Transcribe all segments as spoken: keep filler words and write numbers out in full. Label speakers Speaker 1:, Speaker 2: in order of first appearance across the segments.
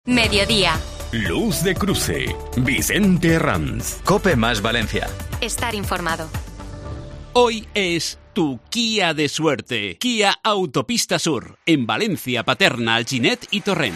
Speaker 1: Mediodía.
Speaker 2: Luz de Cruce. Vicente Ranz.
Speaker 3: COPE más Valencia.
Speaker 1: Estar informado.
Speaker 4: Hoy es tu Kia de suerte. Kia Autopista Sur. En Valencia, Paterna, Alginet y Torrent.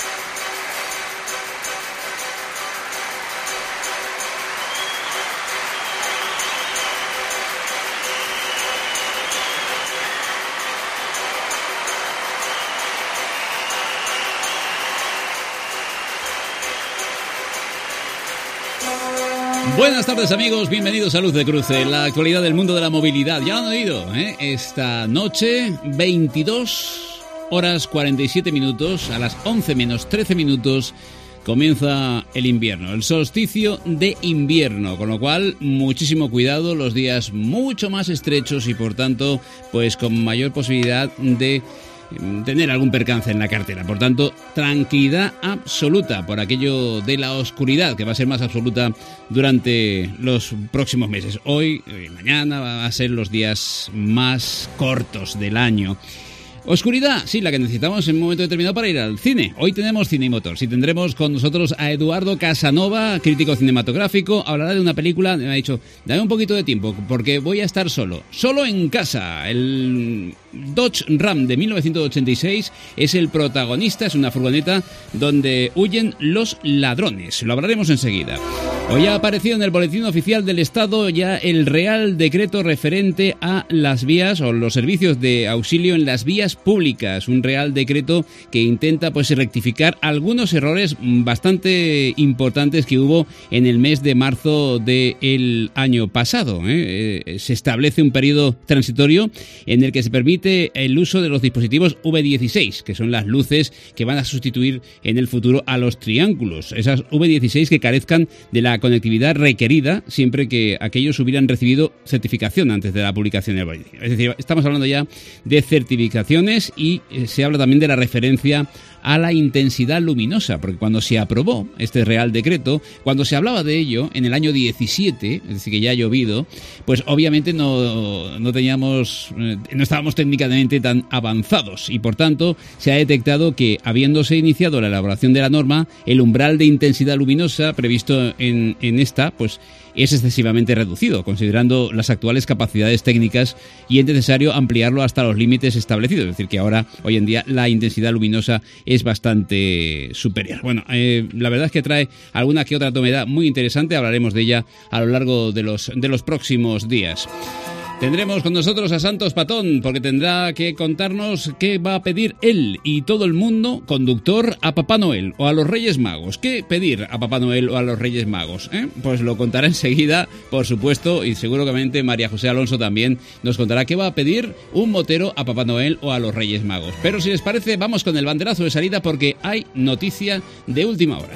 Speaker 5: Buenas tardes, amigos, bienvenidos a Luz de Cruce, la actualidad del mundo de la movilidad. Ya lo han oído, ¿eh? Esta noche, veintidós horas cuarenta y siete minutos, a las once menos trece minutos, comienza el invierno, el solsticio de invierno, con lo cual muchísimo cuidado, los días mucho más estrechos y por tanto, pues con mayor posibilidad de tener algún percance en la cartera. Por tanto, tranquilidad absoluta por aquello de la oscuridad, que va a ser más absoluta durante los próximos meses. Hoy y mañana van a ser los días más cortos del año. Oscuridad, sí, la que necesitamos en un momento determinado para ir al cine. Hoy tenemos Cine y Motors y tendremos con nosotros a Eduardo Casanova, crítico cinematográfico. Hablará de una película, me ha dicho, dame un poquito de tiempo porque voy a estar solo. Solo en casa. El Dodge Ram de mil novecientos ochenta y seis es el protagonista, es una furgoneta donde huyen los ladrones. Lo hablaremos enseguida. Hoy ha aparecido en el Boletín Oficial del Estado ya el Real Decreto referente a las vías o los servicios de auxilio en las vías públicas. Un Real Decreto que intenta pues rectificar algunos errores bastante importantes que hubo en el mes de marzo del año pasado. ¿eh? Eh, se establece un periodo transitorio en el que se permite el uso de los dispositivos V dieciséis, que son las luces que van a sustituir en el futuro a los triángulos. Esas V dieciséis que carezcan de la conectividad requerida siempre que aquellos hubieran recibido certificación antes de la publicación del boletín. Es decir, estamos hablando ya de certificaciones y eh, se habla también de la referencia a la intensidad luminosa, porque cuando se aprobó este Real Decreto, cuando se hablaba de ello en el año diecisiete, es decir, que ya ha llovido, pues obviamente no, no teníamos, no estábamos técnicamente tan avanzados y por tanto se ha detectado que habiéndose iniciado la elaboración de la norma, el umbral de intensidad luminosa previsto en, en esta, pues es excesivamente reducido, considerando las actuales capacidades técnicas y es necesario ampliarlo hasta los límites establecidos. Es decir, que ahora, hoy en día, la intensidad luminosa es bastante superior. Bueno, eh, la verdad es que trae alguna que otra novedad muy interesante. Hablaremos de ella a lo largo de los, de los próximos días. Tendremos con nosotros a Santos Patón, porque tendrá que contarnos qué va a pedir él y todo el mundo, conductor, a Papá Noel o a los Reyes Magos. ¿Qué pedir a Papá Noel o a los Reyes Magos? ¿Eh? Pues lo contará enseguida, por supuesto, y seguramente María José Alonso también nos contará qué va a pedir un motero a Papá Noel o a los Reyes Magos. Pero si les parece, vamos con el banderazo de salida porque hay noticia de última hora.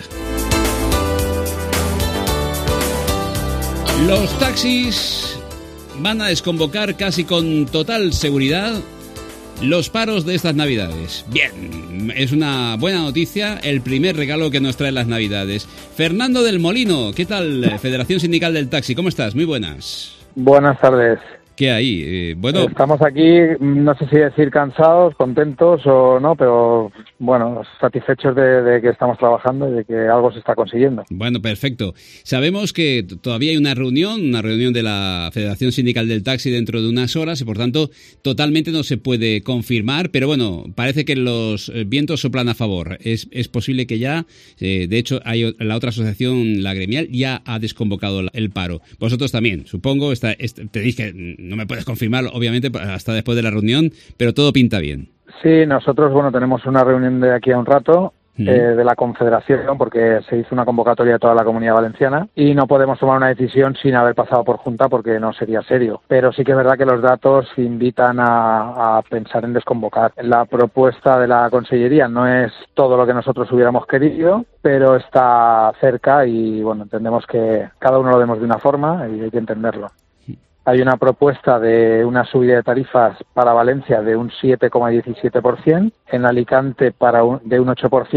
Speaker 5: Los taxis van a desconvocar casi con total seguridad los paros de estas Navidades. Bien, es una buena noticia, el primer regalo que nos traen las Navidades. Fernando del Molino, ¿qué tal? Federación Sindical del Taxi, ¿cómo estás? Muy buenas.
Speaker 6: Buenas tardes.
Speaker 5: ¿Qué hay? Eh, bueno,
Speaker 6: estamos aquí, no sé si decir cansados, contentos o no, pero bueno, satisfechos de, de que estamos trabajando y de que algo se está consiguiendo.
Speaker 5: Bueno, perfecto. Sabemos que t- todavía hay una reunión, una reunión de la Federación Sindical del Taxi dentro de unas horas y por tanto totalmente no se puede confirmar, pero bueno, parece que los vientos soplan a favor. Es, es posible que ya, eh, de hecho, hay la otra asociación, la gremial, ya ha desconvocado el paro. Vosotros también, supongo, está, est- te dije que no me puedes confirmar, obviamente, hasta después de la reunión, pero todo pinta bien.
Speaker 6: Sí, nosotros, bueno, tenemos una reunión de aquí a un rato mm. eh, de la Confederación, porque se hizo una convocatoria de toda la Comunidad Valenciana y no podemos tomar una decisión sin haber pasado por Junta porque no sería serio. Pero sí que es verdad que los datos invitan a, a pensar en desconvocar. La propuesta de la Consellería no es todo lo que nosotros hubiéramos querido, pero está cerca y, bueno, entendemos que cada uno lo vemos de una forma y hay que entenderlo. Hay una propuesta de una subida de tarifas para Valencia de un siete coma diecisiete por ciento, en Alicante para un, de un ocho por ciento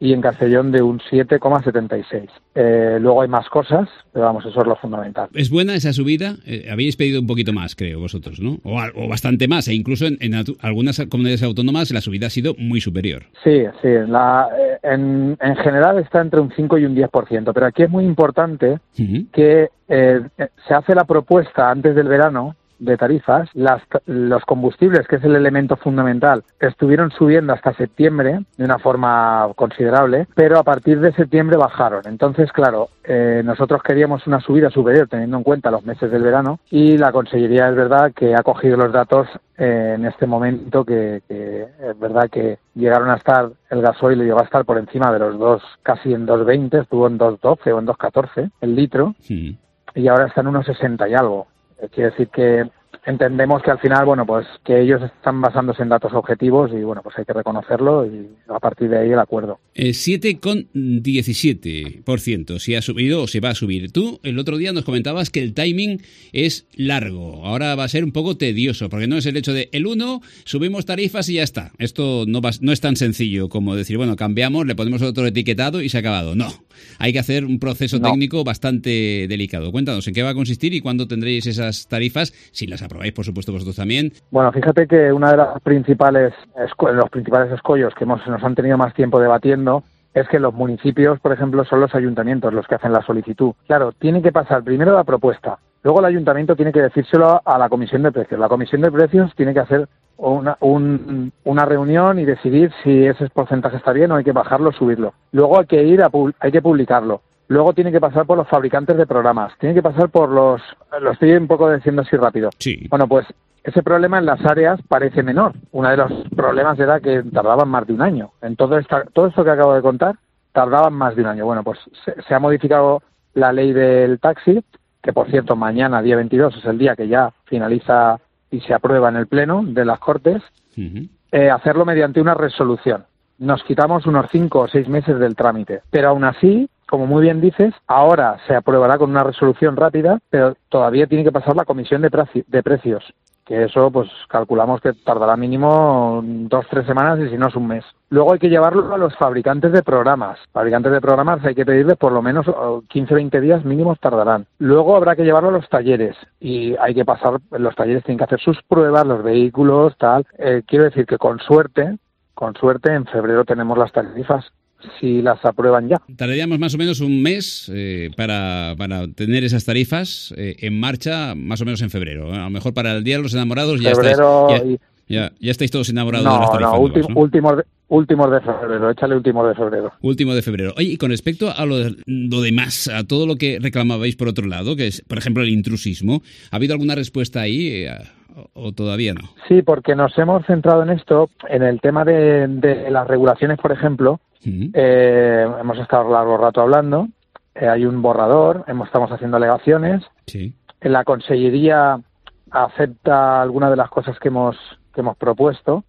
Speaker 6: y en Castellón de un siete coma setenta y seis. Eh, luego hay más cosas, pero vamos, eso es lo fundamental.
Speaker 5: ¿Es buena esa subida? Eh, habéis pedido un poquito más, creo, vosotros, ¿no? O, o bastante más, e incluso en, en algunas comunidades autónomas la subida ha sido muy superior.
Speaker 6: Sí, sí, la, en, en general está entre un cinco y un diez por ciento, pero aquí es muy importante uh-huh. que eh, se hace la propuesta antes del verano de tarifas, las, los combustibles, que es el elemento fundamental, estuvieron subiendo hasta septiembre de una forma considerable, pero a partir de septiembre bajaron. Entonces, claro, eh, nosotros queríamos una subida superior teniendo en cuenta los meses del verano, y la Consellería es verdad que ha cogido los datos eh, en este momento que, que es verdad que llegaron a estar, el gasoil llegó a estar por encima de los dos, casi en dos veinte, estuvo en dos doce o en dos catorce el litro, sí. Y ahora está en unos sesenta y algo. Quiere decir que entendemos que al final, bueno, pues que ellos están basándose en datos objetivos y, bueno, pues hay que reconocerlo y a partir de ahí el acuerdo.
Speaker 5: Eh, siete coma diecisiete por ciento si ha subido o se va a subir. Tú el otro día nos comentabas que el timing es largo. Ahora va a ser un poco tedioso porque no es el hecho de el uno, subimos tarifas y ya está. Esto no, va, no es tan sencillo como decir, bueno, cambiamos, le ponemos otro etiquetado y se ha acabado. No, hay que hacer un proceso no. técnico bastante delicado. Cuéntanos, ¿en qué va a consistir y cuándo tendréis esas tarifas? Si las aprobáis, por supuesto, vosotros también.
Speaker 6: Bueno, fíjate que una de las principales los principales escollos que hemos, nos han tenido más tiempo debatiendo es que los municipios, por ejemplo, son los ayuntamientos los que hacen la solicitud. Claro, tiene que pasar primero la propuesta, luego el ayuntamiento tiene que decírselo a la comisión de precios. La comisión de precios tiene que hacer una, un, una reunión y decidir si ese porcentaje está bien o hay que bajarlo o subirlo. Luego hay que ir a hay que publicarlo. Luego tiene que pasar por los fabricantes de programas, tiene que pasar por los... Lo estoy un poco diciendo así rápido.
Speaker 5: Sí.
Speaker 6: Bueno, pues ese problema en las áreas parece menor. Uno de los problemas era que tardaban más de un año. En todo, esta, todo esto que acabo de contar, tardaban más de un año. Bueno, pues se, se ha modificado la ley del taxi, que por cierto mañana, día veintidós, es el día que ya finaliza y se aprueba en el Pleno de las Cortes, uh-huh. eh, hacerlo mediante una resolución. Nos quitamos unos cinco o seis meses del trámite, pero aún así, como muy bien dices, ahora se aprobará con una resolución rápida, pero todavía tiene que pasar la comisión de, preci- de precios, que eso pues calculamos que tardará mínimo dos, tres semanas y si no es un mes. Luego hay que llevarlo a los fabricantes de programas. Fabricantes de programas hay que pedirles por lo menos quince, veinte días mínimos tardarán. Luego habrá que llevarlo a los talleres y hay que pasar, los talleres tienen que hacer sus pruebas, los vehículos, tal. Eh, quiero decir que con suerte, con suerte en febrero tenemos las tarifas, si las aprueban ya.
Speaker 5: Tardaríamos más o menos un mes eh, para, para tener esas tarifas eh, en marcha, más o menos en febrero. A lo mejor para el Día de los Enamorados ya
Speaker 6: febrero
Speaker 5: estáis, ya, ya, ya estáis todos enamorados
Speaker 6: no,
Speaker 5: de las tarifas.
Speaker 6: No,
Speaker 5: nuevas, ¿no?
Speaker 6: últimos de, últimos de febrero, échale últimos de febrero.
Speaker 5: Último de febrero. Oye, y con respecto a lo, de, lo demás, a todo lo que reclamabais por otro lado, que es, por ejemplo, el intrusismo, ¿ha habido alguna respuesta ahí eh, o, o todavía no?
Speaker 6: Sí, porque nos hemos centrado en esto, en el tema de, de las regulaciones, por ejemplo. Uh-huh. Eh, hemos estado largo rato hablando, eh, hay un borrador, hemos, estamos haciendo alegaciones,
Speaker 5: sí.
Speaker 6: La Consellería acepta algunas de las cosas que hemos que hemos propuesto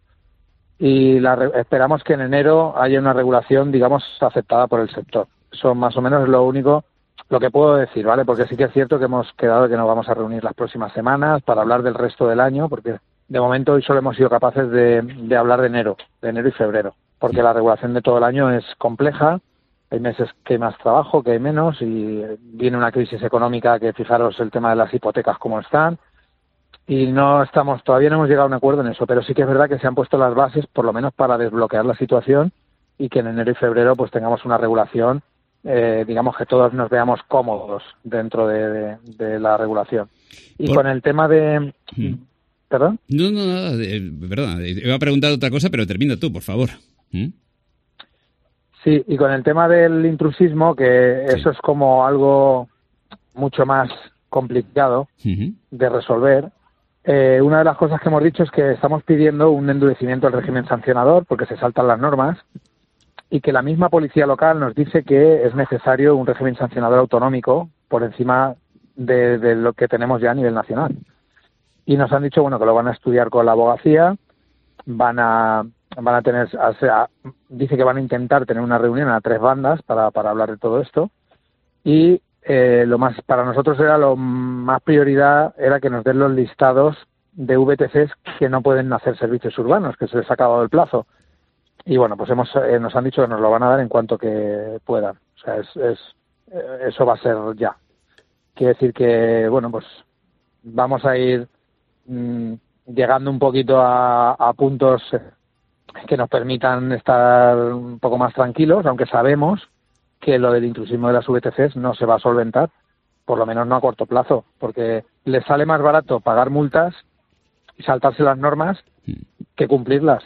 Speaker 6: y la, esperamos que en enero haya una regulación, digamos, aceptada por el sector. Eso más o menos es lo único, lo que puedo decir, ¿vale? Porque sí que es cierto que hemos quedado que nos vamos a reunir las próximas semanas para hablar del resto del año, porque de momento hoy solo hemos sido capaces de, de hablar de enero, de enero y febrero. Porque la regulación de todo el año es compleja, hay meses que hay más trabajo, que hay menos, y viene una crisis económica que fijaros el tema de las hipotecas como están, y no estamos, todavía no hemos llegado a un acuerdo en eso, pero sí que es verdad que se han puesto las bases, por lo menos para desbloquear la situación, y que en enero y febrero pues tengamos una regulación, eh, digamos que todos nos veamos cómodos dentro de, de, de la regulación. Y por... con el tema de... Hmm. ¿Perdón?
Speaker 5: No, no, nada, no, perdón, iba a preguntar otra cosa, pero termina tú, por favor. ¿Mm?
Speaker 6: Sí, y con el tema del intrusismo, que sí. Eso es como algo mucho más complicado uh-huh. de resolver, eh, una de las cosas que hemos dicho es que estamos pidiendo un endurecimiento del régimen sancionador porque se saltan las normas y que la misma policía local nos dice que es necesario un régimen sancionador autonómico por encima de, de lo que tenemos ya a nivel nacional. Y nos han dicho, bueno, que lo van a estudiar con la abogacía, van a van a tener, o sea, dice que van a intentar tener una reunión a tres bandas para, para hablar de todo esto y eh, lo más para nosotros era lo más prioridad era que nos den los listados de V T Cs que no pueden hacer servicios urbanos, que se les ha acabado el plazo. y bueno, pues hemos eh, nos han dicho que nos lo van a dar en cuanto que puedan. O sea, es, es eh, eso va a ser ya. Quiere decir que, bueno, pues vamos a ir mmm, llegando un poquito a, a puntos que nos permitan estar un poco más tranquilos, aunque sabemos que lo del intrusismo de las V T Cs no se va a solventar, por lo menos no a corto plazo, porque les sale más barato pagar multas y saltarse las normas que cumplirlas.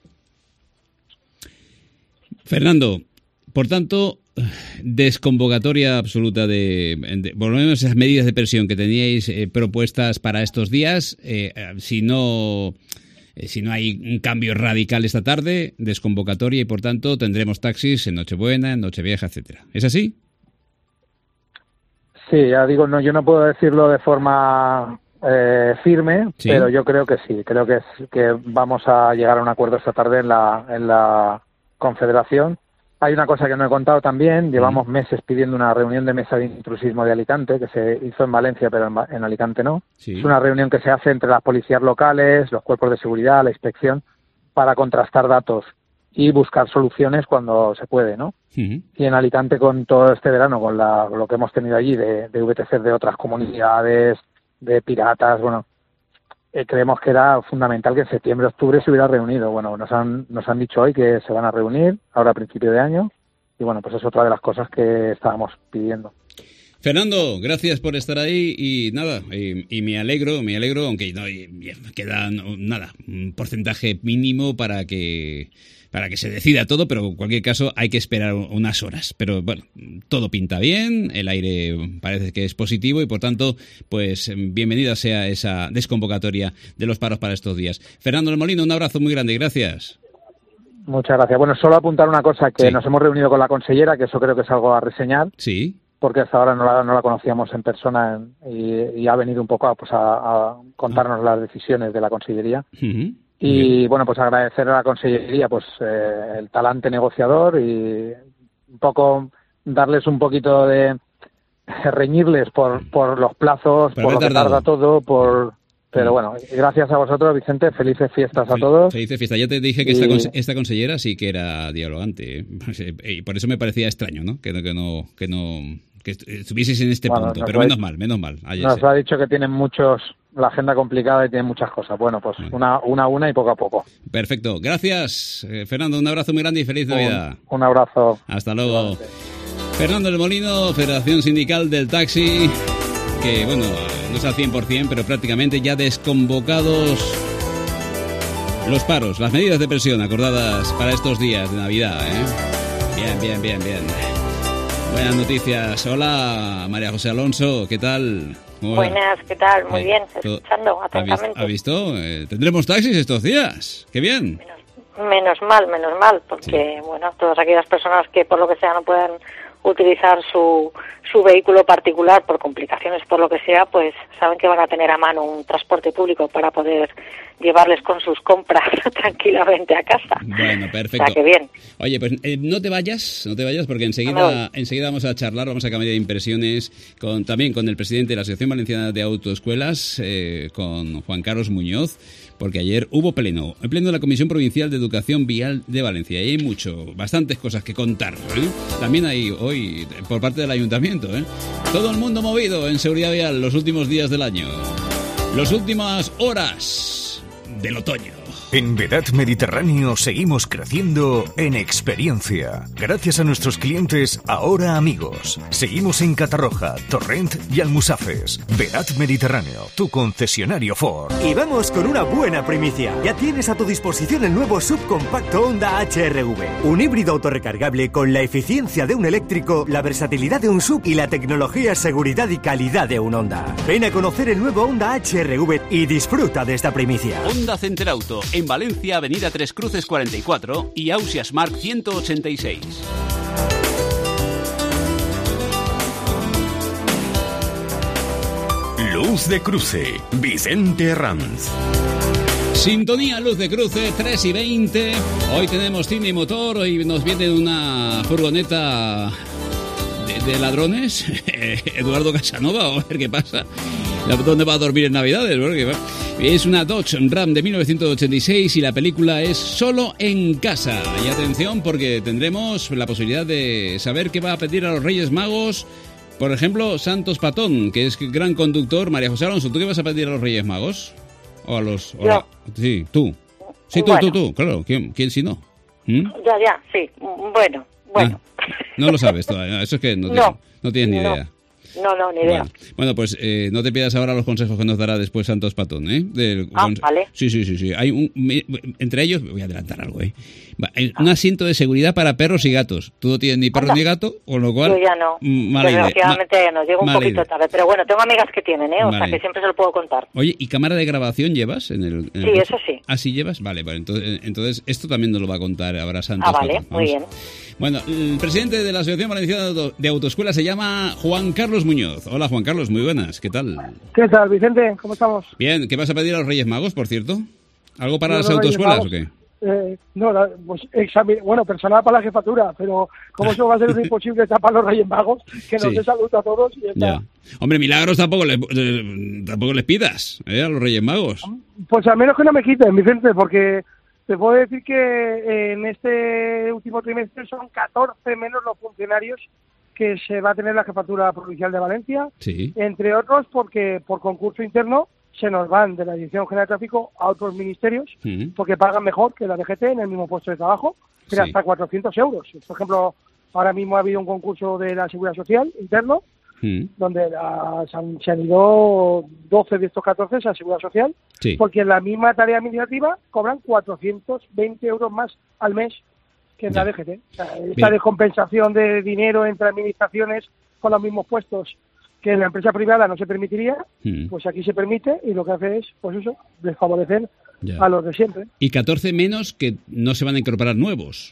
Speaker 5: Fernando, por tanto, desconvocatoria absoluta de, de por lo menos esas medidas de presión que teníais eh, propuestas para estos días. Eh, si no eh, si no hay un cambio radical esta tarde, desconvocatoria, y por tanto tendremos taxis en Nochebuena, en Nochevieja, etcétera. ¿Es así?
Speaker 6: Sí, ya digo, no, yo no puedo decirlo de forma eh, firme, ¿sí? Pero yo creo que sí, creo que es, que vamos a llegar a un acuerdo esta tarde en la en la Confederación. Hay una cosa que no he contado también, llevamos meses pidiendo una reunión de mesa de intrusismo de Alicante, que se hizo en Valencia, pero en, en Alicante no. Sí. Es una reunión que se hace entre las policías locales, los cuerpos de seguridad, la inspección, para contrastar datos y buscar soluciones cuando se puede, ¿no? Uh-huh. Y en Alicante, con todo este verano, con la, lo que hemos tenido allí de, de V T C de otras comunidades, de piratas, bueno, eh, creemos que era fundamental que en septiembre, octubre se hubiera reunido. Bueno, nos han, nos han dicho hoy que se van a reunir, ahora a principio de año, y bueno, pues es otra de las cosas que estábamos pidiendo.
Speaker 5: Fernando, gracias por estar ahí y nada, y, y me alegro, me alegro, aunque no, queda nada, un porcentaje mínimo para que para que se decida todo, pero en cualquier caso hay que esperar unas horas. Pero bueno, todo pinta bien, el aire parece que es positivo y por tanto, pues bienvenida sea esa desconvocatoria de los paros para estos días. Fernando del Molino, un abrazo muy grande, gracias.
Speaker 6: Muchas gracias. Bueno, solo apuntar una cosa, que sí. Nos hemos reunido con la consellera, que eso creo que es algo a reseñar.
Speaker 5: Sí.
Speaker 6: Porque hasta ahora no la, no la conocíamos en persona y, y ha venido un poco a, pues a, a contarnos las decisiones de la Consellería. Uh-huh. Y bien. Bueno, pues agradecer a la Consellería pues eh, el talante negociador y un poco darles un poquito de reñirles por, por los plazos, Pero por lo que tarda todo, por... Pero bueno, gracias a vosotros, Vicente, felices fiestas a todos.
Speaker 5: Felices fiestas. Ya te dije que y... esta, cons- esta consellera sí que era dialogante, ¿eh? Y por eso me parecía extraño, ¿no? Que no, que no, que no, que estuvieseis en este bueno, punto. Pero menos mal, menos mal. Ayer
Speaker 6: nos
Speaker 5: sí.
Speaker 6: ha dicho que tienen muchos, la agenda complicada y tienen muchas cosas. Bueno, pues bueno. una, una a una y poco a poco.
Speaker 5: Perfecto. Gracias, eh, Fernando. Un abrazo muy grande y feliz Navidad.
Speaker 6: Un, un abrazo.
Speaker 5: Hasta luego. Igualmente. Fernando del Molino, Federación Sindical del Taxi, que bueno, no es al cien por ciento, pero prácticamente ya desconvocados los paros, las medidas de presión acordadas para estos días de Navidad, ¿eh? Bien, bien, bien, bien. Buenas noticias. Hola, María José Alonso, ¿qué tal?
Speaker 1: Buenas, ¿qué tal? Muy eh, bien, escuchando atentamente.
Speaker 5: ¿Ha visto? Eh, ¿Tendremos taxis estos días? ¡Qué bien!
Speaker 1: Menos, menos mal, menos mal, porque, sí. bueno, todas aquellas personas que por lo que sea no puedan utilizar su, su vehículo particular por complicaciones, por lo que sea, pues saben que van a tener a mano un transporte público para poder llevarles con sus compras tranquilamente a casa.
Speaker 5: Bueno, perfecto.
Speaker 1: O sea, que bien.
Speaker 5: Oye, pues eh, no te vayas, no te vayas, porque enseguida, no enseguida vamos a charlar, vamos a cambiar de impresiones con también con el presidente de la Asociación Valenciana de Autoescuelas, eh, con Juan Carlos Muñoz, porque ayer hubo pleno, el pleno de la Comisión Provincial de Educación Vial de Valencia, y hay mucho, bastantes cosas que contar, ¿eh? También hay hoy, por parte del Ayuntamiento, ¿eh? Todo el mundo movido en seguridad vial los últimos días del año, las últimas horas del otoño.
Speaker 2: En Vedat Mediterráneo seguimos creciendo en experiencia. Gracias a nuestros clientes, ahora amigos. Seguimos en Catarroja, Torrent y Almusafes. Vedat Mediterráneo, tu concesionario Ford.
Speaker 3: Y vamos con una buena primicia. Ya tienes a tu disposición el nuevo subcompacto Honda H R V. Un híbrido autorrecargable con la eficiencia de un eléctrico, la versatilidad de un sub y la tecnología, seguridad y calidad de un Honda. Ven a conocer el nuevo Honda H R V y disfruta de esta primicia.
Speaker 4: Honda Center Auto. En Valencia, Avenida Tres Cruces cuarenta y cuatro y Ausias Mark ciento ochenta y seis.
Speaker 2: Luz de Cruce, Vicente Ranz.
Speaker 5: Sintonía Luz de Cruce, tres y veinte. Hoy tenemos cine y motor, hoy nos viene una furgoneta de, de ladrones. Eduardo Casanova, a ver qué pasa. ¿Dónde va a dormir en Navidades? Es una Dodge Ram de mil novecientos ochenta y seis y la película es Solo en casa. Y atención porque tendremos la posibilidad de saber qué va a pedir a los Reyes Magos. Por ejemplo, Santos Patón, que es gran conductor. María José Alonso, ¿tú qué vas a pedir a los Reyes Magos? O a los... O la... Sí, tú. Sí, tú, bueno. tú, tú, claro. ¿Quién, quién si no? ¿Mm?
Speaker 1: Ya, ya, sí. Bueno, bueno.
Speaker 5: Ah, no lo sabes todavía. Eso es que no,
Speaker 1: no,
Speaker 5: no tienes ni
Speaker 1: no.
Speaker 5: idea.
Speaker 1: No, no, ni idea.
Speaker 5: Bueno, bueno pues eh, no te pidas ahora los consejos que nos dará después Santos Patón, ¿eh? Del,
Speaker 1: ah, vale.
Speaker 5: Sí, sí, sí, sí. Hay un, me, entre ellos, voy a adelantar algo, ¿eh? Un asiento de seguridad para perros y gatos. Tú no tienes ni perro Anda. ni gato, con lo cual...
Speaker 1: Yo ya no.
Speaker 5: Mala idea.
Speaker 1: Desgraciadamente nos llega un poquito idea. tarde. Pero bueno, tengo amigas que tienen, ¿eh? O vale. sea, que siempre se lo puedo contar.
Speaker 5: Oye, ¿y cámara de grabación llevas? en el, en
Speaker 1: Sí,
Speaker 5: el
Speaker 1: eso sí.
Speaker 5: ¿Ah, sí llevas? Vale, vale. Entonces, entonces esto también nos lo va a contar ahora Santos
Speaker 1: Ah, vale.
Speaker 5: Patón.
Speaker 1: Muy bien.
Speaker 5: Bueno, el presidente de la Asociación Valenciana de Autoescuelas se llama Juan Carlos Muñoz. Hola, Juan Carlos, muy buenas. ¿Qué tal?
Speaker 7: ¿Qué tal, Vicente? ¿Cómo estamos?
Speaker 5: Bien. ¿Qué vas a pedir a los Reyes Magos, por cierto? ¿Algo para no, las autoescuelas o qué?
Speaker 7: Eh, no, la, pues examen, bueno, personal para la jefatura, pero como eso va a ser imposible tapar los Reyes Magos, que nos sí. dé salud a todos y ya está.
Speaker 5: Ya. Hombre, milagros tampoco les, eh, tampoco les pidas, ¿eh? A los Reyes Magos.
Speaker 7: Pues al menos que no me quiten, Vicente, porque te puedo decir que en este último trimestre son catorce menos los funcionarios que se va a tener la jefatura provincial de Valencia,
Speaker 5: sí.
Speaker 7: entre otros porque por concurso interno se nos van de la Dirección General de Tráfico a otros ministerios, uh-huh. porque pagan mejor que la D G T en el mismo puesto de trabajo, pero sí. hasta cuatrocientos euros. Por ejemplo, ahora mismo ha habido un concurso de la Seguridad Social interno, uh-huh. donde la, se, han, se han ido doce de estos catorce a la Seguridad Social,
Speaker 5: sí.
Speaker 7: porque en la misma tarea administrativa cobran cuatrocientos veinte euros más al mes que en ya. la D G T. O sea, esta Bien. descompensación de dinero entre administraciones con los mismos puestos que en la empresa privada no se permitiría, mm. pues aquí se permite y lo que hace es, pues eso, desfavorecer ya. a los de siempre.
Speaker 5: Y catorce menos que no se van a incorporar nuevos.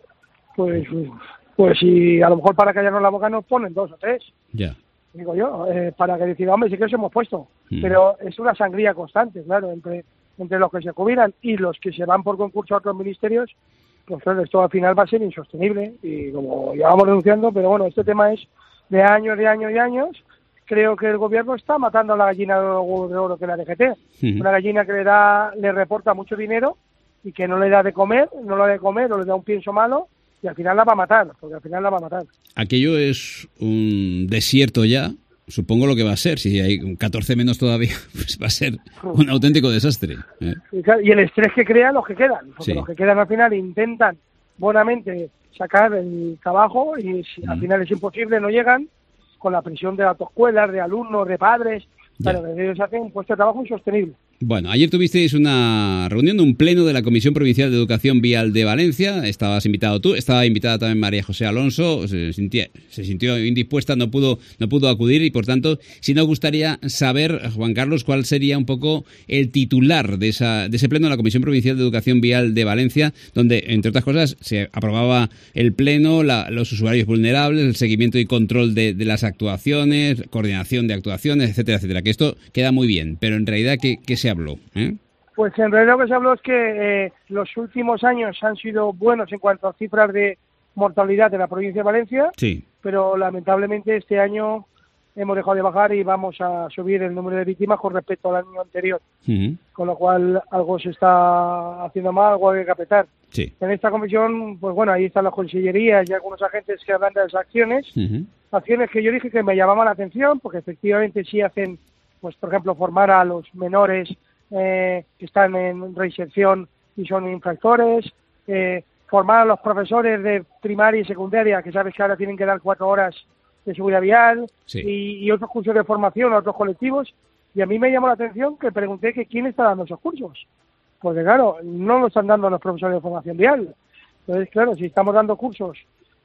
Speaker 7: Pues, pues si a lo mejor para callarnos la boca nos ponen dos o tres.
Speaker 5: Ya.
Speaker 7: Digo yo, eh, para que decida, hombre, sí que os hemos puesto. Mm. Pero es una sangría constante, claro, entre, entre los que se jubilan y los que se van por concurso a otros ministerios, pues claro, esto al final va a ser insostenible. Y como ya vamos denunciando, pero bueno, este tema es de años, de años y años. Creo que el gobierno está matando a la gallina de oro que la D G T. Uh-huh. Una gallina que le da, le reporta mucho dinero y que no le da de comer, no le da de comer o le da un pienso malo y al final la va a matar, porque al final la va a matar.
Speaker 5: Aquello es un desierto ya, supongo lo que va a ser. Si hay catorce menos todavía, pues va a ser un auténtico desastre. ¿eh?
Speaker 7: Y el estrés que crean los que quedan, porque sí. los que quedan al final intentan buenamente sacar el trabajo y si uh-huh. al final es imposible, no llegan, con la presión de autoescuelas, de alumnos, de padres, pero ellos hacen un puesto de trabajo insostenible.
Speaker 5: Bueno, ayer tuvisteis una reunión, un pleno de la Comisión Provincial de Educación Vial de Valencia. Estabas invitado tú, estaba invitada también María José Alonso. Se, sentía, se sintió indispuesta, no pudo, no pudo acudir y, por tanto, sí nos gustaría saber, Juan Carlos, cuál sería un poco el titular de, esa, de ese pleno de la Comisión Provincial de Educación Vial de Valencia, donde, entre otras cosas, se aprobaba el pleno, la, los usuarios vulnerables, el seguimiento y control de, de las actuaciones, coordinación de actuaciones, etcétera, etcétera. Que esto queda muy bien, pero en realidad, ¿qué, qué se habló? ¿Eh?
Speaker 7: Pues en realidad lo que se habló es que eh, los últimos años han sido buenos en cuanto a cifras de mortalidad de la provincia de Valencia,
Speaker 5: sí.
Speaker 7: pero lamentablemente este año hemos dejado de bajar y vamos a subir el número de víctimas con respecto al año anterior,
Speaker 5: uh-huh.
Speaker 7: con lo cual algo se está haciendo mal, algo hay que apretar.
Speaker 5: Sí.
Speaker 7: En esta comisión, pues bueno, ahí están las consellerías y algunos agentes que hablan de las acciones,
Speaker 5: uh-huh.
Speaker 7: acciones que yo dije que me llamaban la atención, porque efectivamente sí hacen, pues por ejemplo, formar a los menores eh, que están en reinserción y son infractores, eh, formar a los profesores de primaria y secundaria, que sabes que ahora tienen que dar cuatro horas de seguridad vial,
Speaker 5: sí.
Speaker 7: y, y otros cursos de formación a otros colectivos, y a mí me llamó la atención que pregunté que quién está dando esos cursos, porque claro, no lo están dando los profesores de formación vial. Entonces, claro, si estamos dando cursos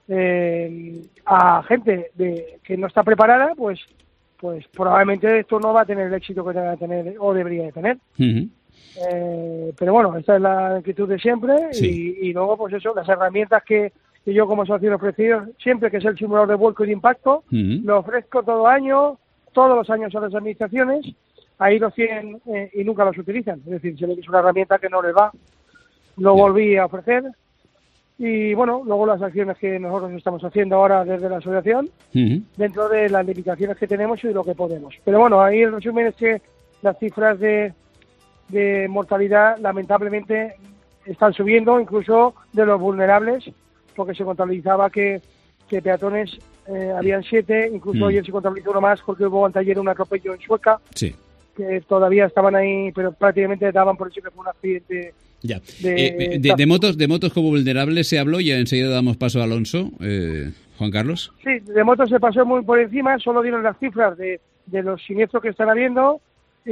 Speaker 7: eh, a gente de, que no está preparada, pues pues probablemente esto no va a tener el éxito que tenga que tener o debería de tener.
Speaker 5: Uh-huh.
Speaker 7: Eh, pero bueno, esta es la actitud de siempre,
Speaker 5: sí.
Speaker 7: y, y luego pues eso, las herramientas que, que yo como socio he ofrecido siempre, que es el simulador de vuelco y de impacto,
Speaker 5: uh-huh.
Speaker 7: lo ofrezco todo año, todos los años a las administraciones, ahí los tienen eh, y nunca los utilizan, es decir, se ve que es una herramienta que no les va, lo yeah. volví a ofrecer. Y bueno, luego las acciones que nosotros estamos haciendo ahora desde la asociación,
Speaker 5: uh-huh.
Speaker 7: dentro de las limitaciones que tenemos y de lo que podemos. Pero bueno, ahí el resumen es que las cifras de de mortalidad lamentablemente están subiendo, incluso de los vulnerables, porque se contabilizaba que, que peatones eh, habían siete, incluso mm. ayer se contabilizó uno más porque hubo anteayer un atropello en Sueca,
Speaker 5: sí.
Speaker 7: que todavía estaban ahí, pero prácticamente daban por hecho que fue un accidente.
Speaker 5: Ya.
Speaker 7: De,
Speaker 5: eh, de, de motos de motos como vulnerables se habló y enseguida damos paso a Alonso. Eh, Juan Carlos.
Speaker 7: Sí, de motos se pasó muy por encima, solo dieron las cifras de, de los siniestros que están habiendo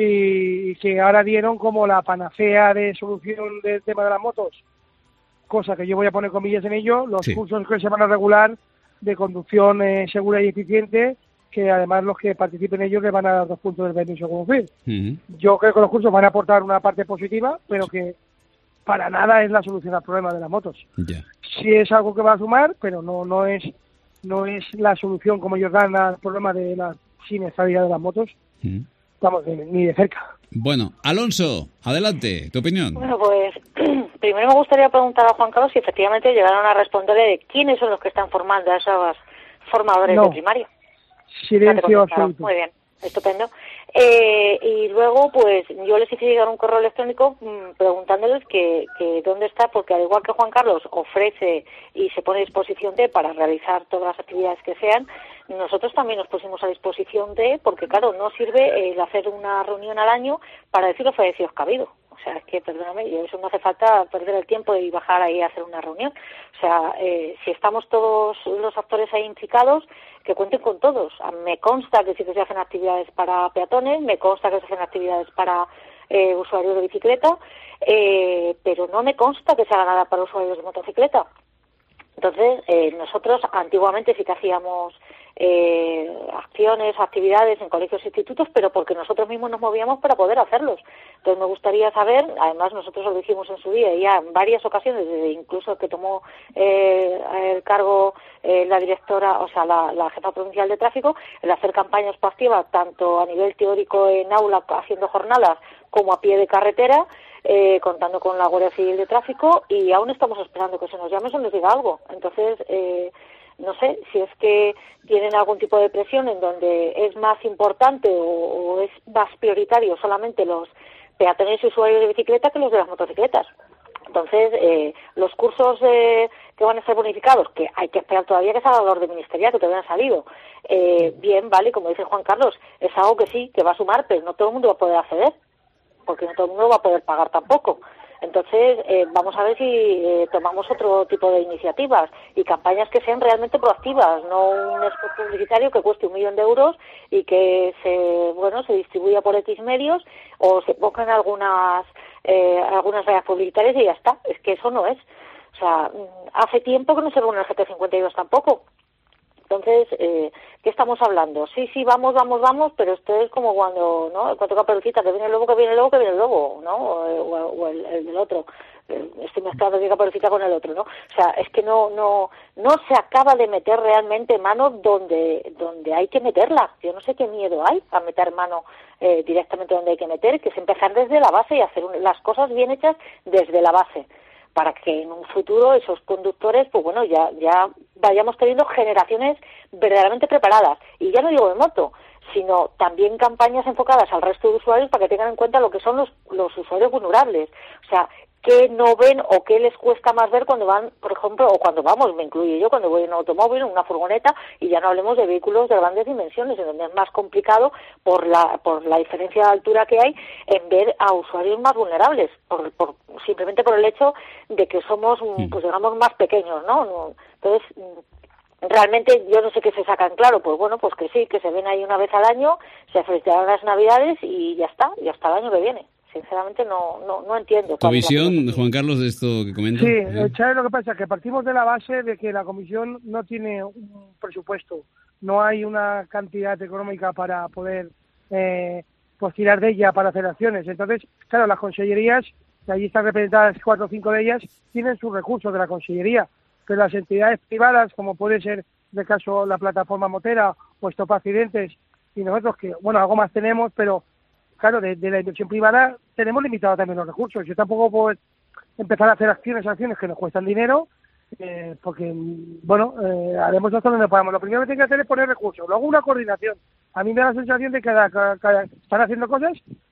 Speaker 7: y que ahora dieron como la panacea de solución del tema de las motos, cosa que yo voy a poner comillas en ello, los sí. cursos que se van a regular de conducción eh, segura y eficiente, que además los que participen en ellos les van a dar dos puntos del permiso de conducir. Uh-huh. Yo creo que los cursos van a aportar una parte positiva, pero que para nada es la solución al problema de las motos.
Speaker 5: Yeah.
Speaker 7: Sí es algo que va a sumar, pero no no es no es la solución como ellos dan al problema de la siniestralidad de las motos. Uh-huh. Vamos, ni de cerca.
Speaker 5: Bueno, Alonso, adelante, tu opinión.
Speaker 1: Bueno, pues primero me gustaría preguntar a Juan Carlos si efectivamente llegaron a responderle de quiénes son los que están formando a esos formadores
Speaker 7: no.
Speaker 1: de primaria.
Speaker 7: Silencio absoluto.
Speaker 1: Muy bien, estupendo. Eh, y luego, pues, yo les hice llegar un correo electrónico mmm, preguntándoles que, que dónde está, porque al igual que Juan Carlos ofrece y se pone a disposición de para realizar todas las actividades que sean, nosotros también nos pusimos a disposición de, porque claro, no sirve el hacer una reunión al año para decir los fallecidos que ha habido. O sea, es que, perdóname, yo eso no hace falta perder el tiempo y bajar ahí a hacer una reunión. O sea, eh, si estamos todos los actores ahí implicados, que cuenten con todos. Me consta que sí que se hacen actividades para peatones, me consta que se hacen actividades para eh, usuarios de bicicleta, eh, pero no me consta que se haga nada para usuarios de motocicleta. Entonces, eh, nosotros antiguamente sí que hacíamos eh, acciones, actividades en colegios e institutos, pero porque nosotros mismos nos movíamos para poder hacerlos. Entonces me gustaría saber, además nosotros lo dijimos en su día ya en varias ocasiones, desde incluso que tomó eh, el cargo eh, la directora, o sea, la, la jefa provincial de tráfico, el hacer campañas proactivas, tanto a nivel teórico en aula, haciendo jornadas, como a pie de carretera, eh, contando con la Guardia Civil de Tráfico, y aún estamos esperando que se nos llame o se nos diga algo. Entonces, eh, no sé si es que tienen algún tipo de presión en donde es más importante o, o es más prioritario solamente los peatones y usuarios de bicicleta que los de las motocicletas. Entonces, eh, los cursos eh, que van a ser bonificados, que hay que esperar todavía que salga la orden ministerial, que todavía no ha salido, eh, bien, vale, como dice Juan Carlos, es algo que sí, que va a sumar, pero no todo el mundo va a poder acceder, porque no todo el mundo va a poder pagar tampoco. Entonces, eh, vamos a ver si eh, tomamos otro tipo de iniciativas y campañas que sean realmente proactivas, no un spot publicitario que cueste un millón de euros y que se, bueno, se distribuya por X medios o se pongan algunas, eh, algunas redes publicitarias y ya está. Es que eso no es. O sea, hace tiempo que no se reúne el G T cincuenta y dos tampoco. Entonces, eh, ¿qué estamos hablando? Sí, sí, vamos, vamos, vamos, pero esto es como cuando, ¿no? Cuando Caperucita, que viene el lobo, que viene el lobo, que viene el lobo, ¿no? O, o el, el del otro. Estoy mezclando de Caperucita con el otro, ¿no? O sea, es que no, no, no se acaba de meter realmente mano donde, donde hay que meterla. Yo no sé qué miedo hay a meter mano eh, directamente donde hay que meter, que es empezar desde la base y hacer un, las cosas bien hechas desde la base, para que en un futuro esos conductores, pues bueno, ya ya vayamos teniendo generaciones verdaderamente preparadas. Y ya no digo de moto, sino también campañas enfocadas al resto de usuarios para que tengan en cuenta lo que son los, los usuarios vulnerables. O sea, qué no ven o qué les cuesta más ver cuando van, por ejemplo, o cuando vamos, me incluyo yo, cuando voy en un automóvil, en una furgoneta, y ya no hablemos de vehículos de grandes dimensiones, en donde es más complicado por la por la diferencia de altura que hay en ver a usuarios más vulnerables, por, por simplemente por el hecho de que somos, pues digamos, más pequeños, ¿no? no Entonces, realmente yo no sé qué se sacan claro, pues bueno, pues que sí, que se ven ahí una vez al año, se felicitarán las Navidades y ya está, y hasta el año que viene. Sinceramente no no no entiendo.
Speaker 5: ¿Tu visión, Juan Carlos, de esto que comenta?
Speaker 7: Sí, ¿Eh? ¿sabes lo que pasa? Que partimos de la base de que la Comisión no tiene un presupuesto, no hay una cantidad económica para poder eh, pues tirar de ella para hacer acciones. Entonces, claro, las consellerías, que allí están representadas cuatro o cinco de ellas, tienen sus recursos de la consellería, pero las entidades privadas, como puede ser, de caso, la plataforma Motera o Stop Accidentes, y nosotros que, bueno, algo más tenemos, pero claro, de, de la inversión privada tenemos limitados también los recursos. Yo tampoco puedo empezar a hacer acciones, acciones que nos cuestan dinero, eh, porque, bueno, eh, haremos hasta donde podamos. Lo primero que tiene que hacer es poner recursos, luego una coordinación. A mí me da la sensación de que cada, cada, cada están haciendo cosas,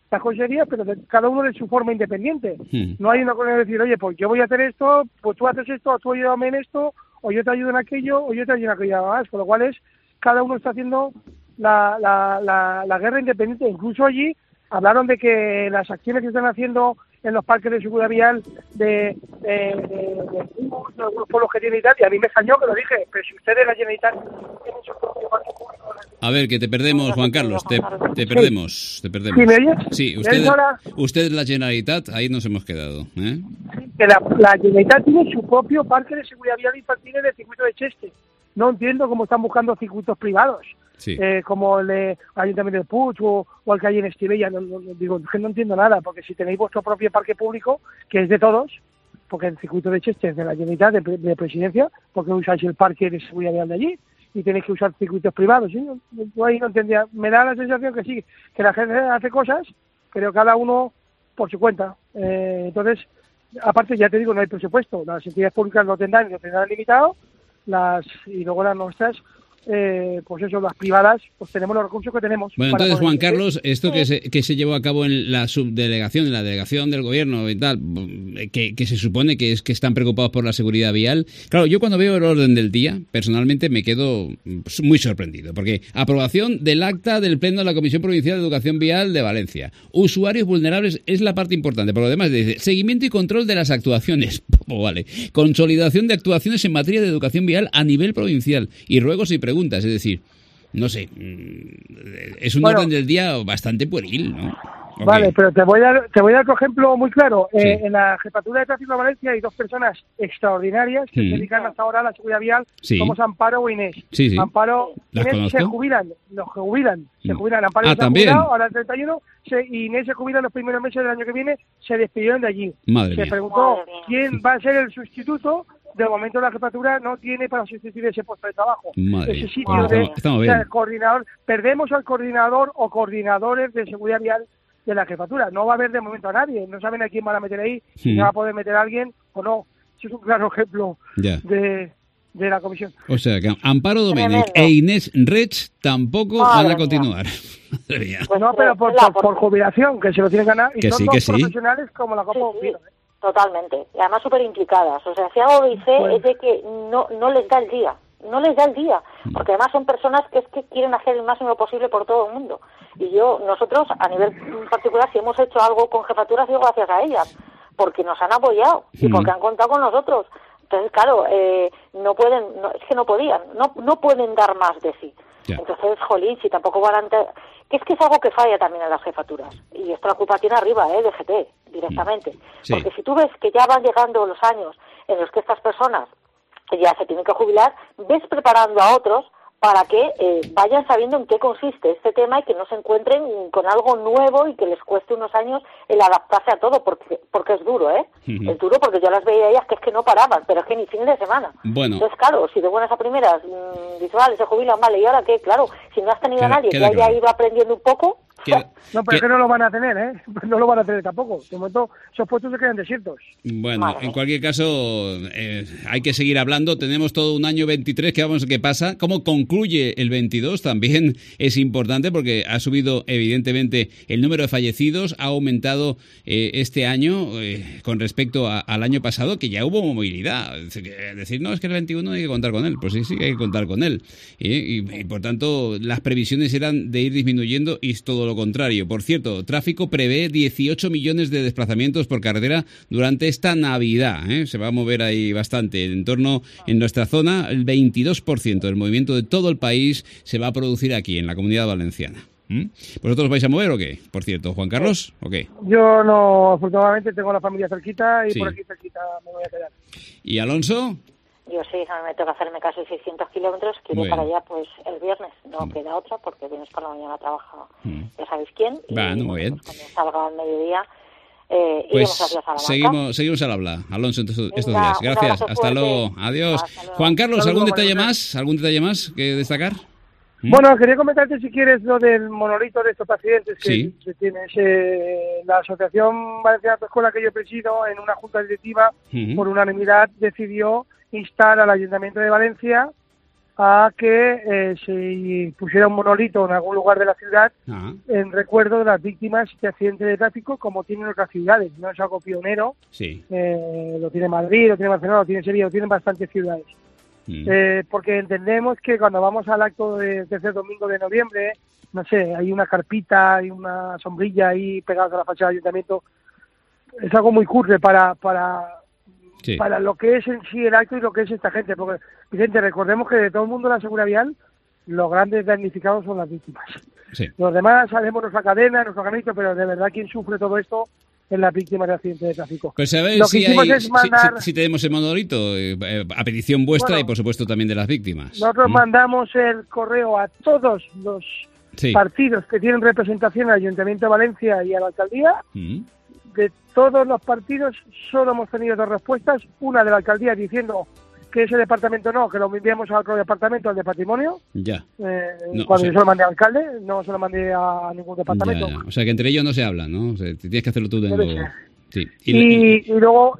Speaker 7: las consejerías, pero de, cada uno de su forma independiente.
Speaker 5: Hmm.
Speaker 7: No hay una cosa de decir, oye, pues yo voy a hacer esto, pues tú haces esto, tú ayúdame en esto, o yo te ayudo en aquello, o yo te ayudo en aquello más, con lo cual es, cada uno está haciendo la, la, la, la guerra independiente. Incluso allí hablaron de que las acciones que están haciendo en los parques de seguridad vial de, de, de, de, de algunos pueblos que tienen y tal, y a mí me extrañó que lo dije, pero si ustedes la Generalitat tienen su propio parque público...
Speaker 5: A ver, que te perdemos, Juan Carlos, te, te perdemos, te perdemos.
Speaker 7: ¿Sí me oyes?
Speaker 5: Sí, usted, usted la Generalitat, ahí nos hemos quedado, ¿eh?
Speaker 7: Que la, la Generalitat tiene su propio parque de seguridad vial infantil en el circuito de Cheste. No entiendo cómo están buscando circuitos privados. Sí. Eh, como el de Ayuntamiento de Puig o, o el que hay en Estivella, no, no, digo, que no entiendo nada, porque si tenéis vuestro propio parque público, que es de todos, porque el circuito de Cheste es de la Generalitat, de, de Presidencia, porque usáis el parque de seguridad vial de allí y tenéis que usar circuitos privados, ¿sí? Yo ahí no entendía, me da la sensación que sí, que la gente hace cosas, pero cada uno por su cuenta. Eh, entonces, aparte, ya te digo, no hay presupuesto, las entidades públicas lo tendrán y lo tendrán limitado, las y luego las nuestras, eh, pues eso, las privadas, pues tenemos los recursos que tenemos.
Speaker 5: Bueno,
Speaker 7: para
Speaker 5: entonces,
Speaker 7: poder...
Speaker 5: Juan Carlos, esto que se, que se llevó a cabo en la subdelegación, en la delegación del gobierno y tal, que, que se supone que es que están preocupados por la seguridad vial. Claro, yo cuando veo el orden del día, personalmente me quedo muy sorprendido, porque aprobación del acta del Pleno de la Comisión Provincial de Educación Vial de Valencia. Usuarios vulnerables es la parte importante, pero además dice seguimiento y control de las actuaciones. Oh, vale. Consolidación de actuaciones en materia de educación vial a nivel provincial y ruegos y preguntas. Es decir, no sé, es un bueno, orden del día bastante pueril, ¿no? Okay.
Speaker 7: Vale, pero te voy a dar, te voy a dar otro ejemplo muy claro. Sí. Eh, en la Jefatura de Tráfico de Valencia hay dos personas extraordinarias que mm. se dedican hasta ahora a la seguridad vial,
Speaker 5: sí.
Speaker 7: como Amparo o Inés.
Speaker 5: Sí, sí.
Speaker 7: Amparo
Speaker 5: y
Speaker 7: Inés se jubilan, los jubilan, se jubilan. Amparo
Speaker 5: ah,
Speaker 7: se ha
Speaker 5: también.
Speaker 7: jubilado, ahora el treinta y uno, se, y Inés se jubila los primeros meses del año que viene, se despidieron de allí.
Speaker 5: Madre
Speaker 7: se
Speaker 5: mía.
Speaker 7: preguntó quién va a ser el sustituto. De momento la jefatura no tiene para sustituir ese puesto de trabajo.
Speaker 5: Madre
Speaker 7: ese sitio
Speaker 5: Madre
Speaker 7: de
Speaker 5: estamos
Speaker 7: o
Speaker 5: bien.
Speaker 7: sea, el coordinador, perdemos al coordinador o coordinadores de seguridad vial de la jefatura. No va a haber de momento a nadie, no saben a quién van a meter ahí, si sí. va a poder meter a alguien o no. Eso es un claro ejemplo
Speaker 5: ya.
Speaker 7: de, de la comisión.
Speaker 5: O sea que Amparo Domènech e Inés Rech tampoco Madre van a continuar.
Speaker 7: Pues no, pero por, por, por jubilación, que se lo tienen que ganar. Y
Speaker 5: que
Speaker 7: son
Speaker 5: sí,
Speaker 7: dos
Speaker 5: que sí.
Speaker 7: profesionales como la Copa
Speaker 1: sí, sí. Totalmente, y además súper implicadas. O sea, si algo dice bueno. es de que no no les da el día, no les da el día, porque además son personas que es que quieren hacer el máximo posible por todo el mundo. Y yo, nosotros, a nivel particular, si hemos hecho algo con jefatura, ha sido gracias a ellas, porque nos han apoyado y porque han contado con nosotros. Entonces, claro, eh, no pueden, no, es que no podían, no no pueden dar más de sí. Yeah. Entonces, jolín, si tampoco van a... Enter... Que es que es algo que falla también en las jefaturas. Y esto la culpa tiene arriba, ¿eh? De G T, directamente. Sí. Porque si tú ves que ya van llegando los años en los que estas personas ya se tienen que jubilar, ves preparando a otros para que eh, vayan sabiendo en qué consiste este tema y que no se encuentren con algo nuevo y que les cueste unos años el adaptarse a todo, porque porque es duro, ¿eh? Uh-huh. Es duro porque yo las veía a ellas que es que no paraban, pero es que ni fin de semana.
Speaker 5: Bueno.
Speaker 1: Entonces, claro, si de buenas a primeras mmm, dices, vale, se jubilan, vale, ¿y ahora qué? Claro, si no has tenido queda, a nadie que haya claro. ido aprendiendo un poco...
Speaker 7: Queda, no, pero es que no lo van a tener, ¿eh? No lo van a tener tampoco. De momento, esos puestos se quedan desiertos.
Speaker 5: Bueno, Madre. en cualquier caso, eh, hay que seguir hablando. Tenemos todo un año veintitrés que vamos a ver qué pasa. ¿Cómo concluye el veintidós? También es importante porque ha subido, evidentemente, el número de fallecidos. Ha aumentado eh, este año eh, con respecto a, al año pasado, que ya hubo movilidad. Es decir, no, es que el veintiuno hay que contar con él. Pues sí, sí, hay que contar con él. ¿eh? Y, y, por tanto, las previsiones eran de ir disminuyendo y todo lo contrario. Por cierto, tráfico prevé dieciocho millones de desplazamientos por carretera durante esta Navidad. ¿eh? Se va a mover ahí bastante. En torno, en nuestra zona, el veintidós por ciento del movimiento de todo el país se va a producir aquí, en la Comunidad Valenciana. ¿Mm? ¿Vosotros vais a mover o qué? Por cierto, Juan Carlos, ¿o qué?
Speaker 7: Yo no, afortunadamente tengo la familia cerquita y sí. por aquí cerquita me voy a quedar.
Speaker 5: ¿Y Alonso?
Speaker 1: Yo sí, a mí me toca hacerme casi seiscientos kilómetros, quiero ir para allá pues el viernes, no mm. queda otra porque vienes por la mañana a trabajar, mm. ya sabéis quién.
Speaker 5: Bueno, muy bien.
Speaker 1: Pues, cuando salga al mediodía, eh,
Speaker 5: pues
Speaker 1: iremos hacia Salamanca.
Speaker 5: Seguimos, seguimos al habla, Alonso, estos, estos Venga, días. Gracias, hasta luego, adiós. Hasta Juan Carlos, ¿algún detalle más? ¿Algún detalle más que destacar? ¿Mm?
Speaker 7: Bueno, quería comentarte si quieres lo del monolito de estos accidentes que,
Speaker 5: sí.
Speaker 7: que tienes. Eh, la Asociación Valenciana de Escuela que yo presido, en una junta directiva, uh-huh. por unanimidad decidió instar al Ayuntamiento de Valencia a que eh, se pusiera un monolito en algún lugar de la ciudad
Speaker 5: Ah,
Speaker 7: en recuerdo de las víctimas de accidentes de tráfico, como tienen otras ciudades. No es algo pionero,
Speaker 5: sí.
Speaker 7: eh, lo tiene Madrid, lo tiene Barcelona, lo tiene Sevilla, lo tienen bastantes ciudades.
Speaker 5: Mm.
Speaker 7: Eh, porque entendemos que cuando vamos al acto de tercer domingo de noviembre, no sé, hay una carpita, hay una sombrilla ahí pegada a la fachada del ayuntamiento, es algo muy cutre para para
Speaker 5: Sí.
Speaker 7: para lo que es en sí el acto y lo que es esta gente, porque, Vicente, recordemos que de todo el mundo de la seguridad vial, los grandes damnificados son las víctimas.
Speaker 5: Sí.
Speaker 7: Los demás haremos nuestra cadena, nuestro caminito, pero de verdad quien sufre todo esto es la víctima de accidentes de tráfico.
Speaker 5: Pues a ver
Speaker 7: Lo que
Speaker 5: si,
Speaker 7: hicimos
Speaker 5: hay,
Speaker 7: es
Speaker 5: si-
Speaker 7: mandar-
Speaker 5: si- si tenemos el monolito, eh, eh, a petición vuestra
Speaker 7: Bueno,
Speaker 5: y por supuesto también de las víctimas.
Speaker 7: Nosotros
Speaker 5: ¿Mm?
Speaker 7: mandamos el correo a todos los
Speaker 5: Sí.
Speaker 7: partidos que tienen representación al Ayuntamiento de Valencia y a la Alcaldía.
Speaker 5: Mm.
Speaker 7: De todos los partidos solo hemos tenido dos respuestas, una de la Alcaldía diciendo que ese departamento no, que lo enviamos a otro departamento, al de Patrimonio,
Speaker 5: Ya.
Speaker 7: eh,
Speaker 5: No,
Speaker 7: cuando
Speaker 5: o sea-
Speaker 7: yo se lo mandé al alcalde, no se lo mandé a ningún
Speaker 5: Ya,
Speaker 7: departamento.
Speaker 5: ya. O sea que entre ellos no se habla, ¿no? O sea, tienes que hacerlo tú de
Speaker 7: Debe
Speaker 5: nuevo.
Speaker 7: ser.
Speaker 5: Sí.
Speaker 7: Y,
Speaker 5: y-
Speaker 7: y luego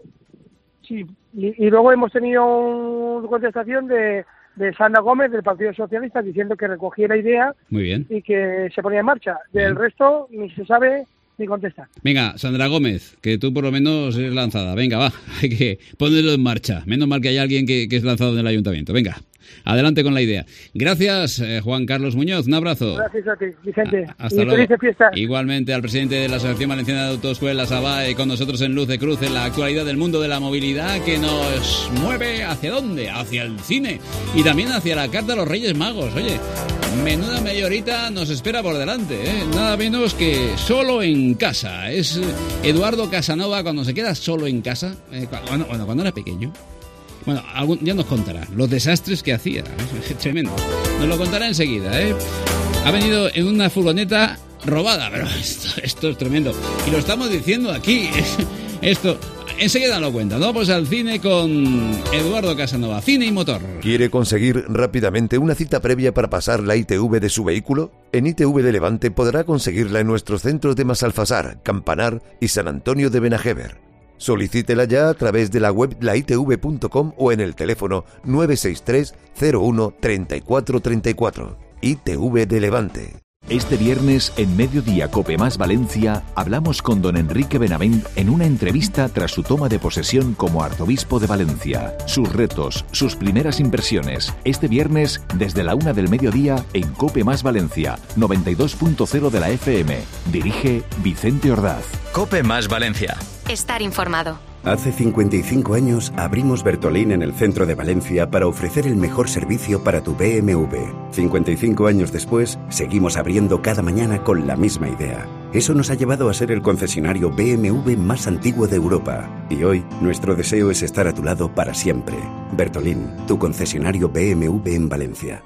Speaker 7: sí, y, y luego hemos tenido una contestación de, de Sandra Gómez del Partido Socialista diciendo que recogía la idea
Speaker 5: Muy bien.
Speaker 7: y que se ponía en marcha. Del
Speaker 5: Bien.
Speaker 7: resto ni se sabe ni contesta.
Speaker 5: Venga, Sandra Gómez, que tú por lo menos eres lanzada. Venga, va, hay que ponerlo en marcha. Menos mal que hay alguien que, que es lanzado en el ayuntamiento. Venga, adelante con la idea. Gracias, eh, Juan Carlos Muñoz. Un abrazo.
Speaker 7: Gracias a ti, Vicente.
Speaker 5: Hasta
Speaker 7: y
Speaker 5: luego.
Speaker 7: felices fiestas.
Speaker 5: Igualmente al presidente de la Asociación Valenciana de Autoescuelas, ABAE, con nosotros en Luz de Cruz, en la actualidad del mundo de la movilidad que nos mueve ¿hacia dónde? Hacia el cine y también hacia la Carta a los Reyes Magos. Oye, menuda media horita nos espera por delante, ¿eh? Nada menos que Solo en Casa. Es Eduardo Casanova cuando se queda solo en casa, eh, cuando, bueno, cuando era pequeño. Bueno, algún, ya nos contará los desastres que hacía. Es tremendo. Nos lo contará enseguida, ¿eh? Ha venido en una furgoneta robada, pero esto, esto es tremendo. Y lo estamos diciendo aquí. Esto, enseguida lo cuenta. Nos vamos al cine con Eduardo Casanova. Cine y motor.
Speaker 8: ¿Quiere conseguir rápidamente una cita previa para pasar la I T V de su vehículo? En I T V de Levante podrá conseguirla en nuestros centros de Masalfasar, Campanar y San Antonio de Benajever. Solicítela ya a través de la web la i t v punto com o en el teléfono nueve seis tres cero uno tres cuatro tres cuatro. I T V de Levante.
Speaker 2: Este viernes, en Mediodía Cope Más Valencia, hablamos con don Enrique Benavent en una entrevista tras su toma de posesión como arzobispo de Valencia. Sus retos, sus primeras impresiones. Este viernes, desde la una del mediodía, en Cope Más Valencia, noventa y dos punto cero de la F M. Dirige Vicente Ordaz.
Speaker 9: Cope Más Valencia.
Speaker 10: Estar informado.
Speaker 11: Hace cincuenta y cinco años abrimos Bertolín en el centro de Valencia para ofrecer el mejor servicio para tu B M W. cincuenta y cinco años después, seguimos abriendo cada mañana con la misma idea. Eso nos ha llevado a ser el concesionario B M W más antiguo de Europa. Y hoy, nuestro deseo es estar a tu lado para siempre. Bertolín, tu concesionario B M W en Valencia.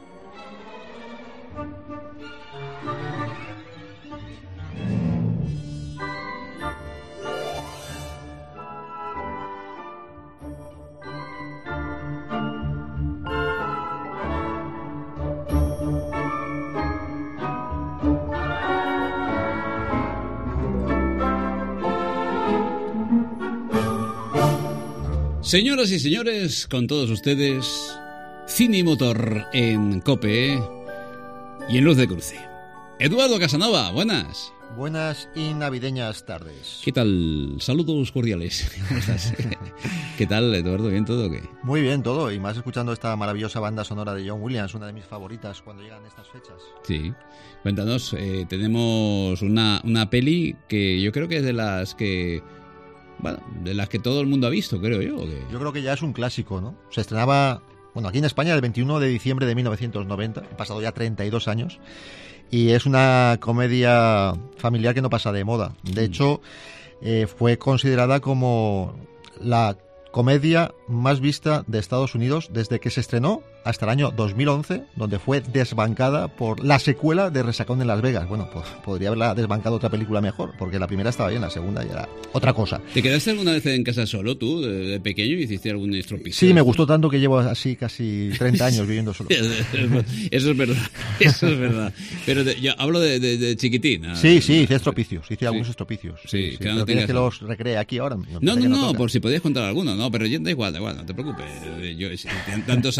Speaker 5: Señoras y señores, con todos ustedes, Cine y Motor en COPE y en Luz de Cruce. Eduardo Casanova, buenas.
Speaker 12: Buenas y navideñas tardes.
Speaker 5: ¿Qué tal? Saludos cordiales. ¿Cómo estás? ¿Qué tal, Eduardo? ¿Bien todo o qué?
Speaker 12: Muy bien todo, y más escuchando esta maravillosa banda sonora de John Williams, una de mis favoritas cuando llegan estas fechas.
Speaker 5: Sí. Cuéntanos, eh, tenemos una, una peli que yo creo que es de las que... Bueno, de las que todo el mundo ha visto, creo yo. Que...
Speaker 12: Yo creo que ya es un clásico, ¿no? Se estrenaba, bueno, aquí en España el veintiuno de diciembre de mil novecientos noventa, han pasado ya treinta y dos años, y es una comedia familiar que no pasa de moda. De hecho, eh, fue considerada como la comedia más vista de Estados Unidos desde que se estrenó hasta el año dos mil once, donde fue desbancada por la secuela de Resacón en Las Vegas. Bueno, pues podría haberla desbancado otra película mejor, porque la primera estaba bien, la segunda ya era otra cosa.
Speaker 5: ¿Te quedaste alguna vez en casa solo tú, de, de pequeño, y hiciste algún estropicio?
Speaker 12: Sí, me gustó tanto que llevo así casi treinta años viviendo solo.
Speaker 5: Eso es verdad, eso es verdad. Pero de, yo hablo de, de, de chiquitín. ¿No?
Speaker 12: Sí, sí, hice estropicios, hice sí. algunos estropicios.
Speaker 5: Sí,
Speaker 12: sí,
Speaker 5: que
Speaker 12: sí.
Speaker 5: no
Speaker 12: ¿Quieres que los recree aquí ahora?
Speaker 5: No, no, no, no por si podías contar alguno, no, pero da igual, da igual, no te preocupes. Yo, tantos años solo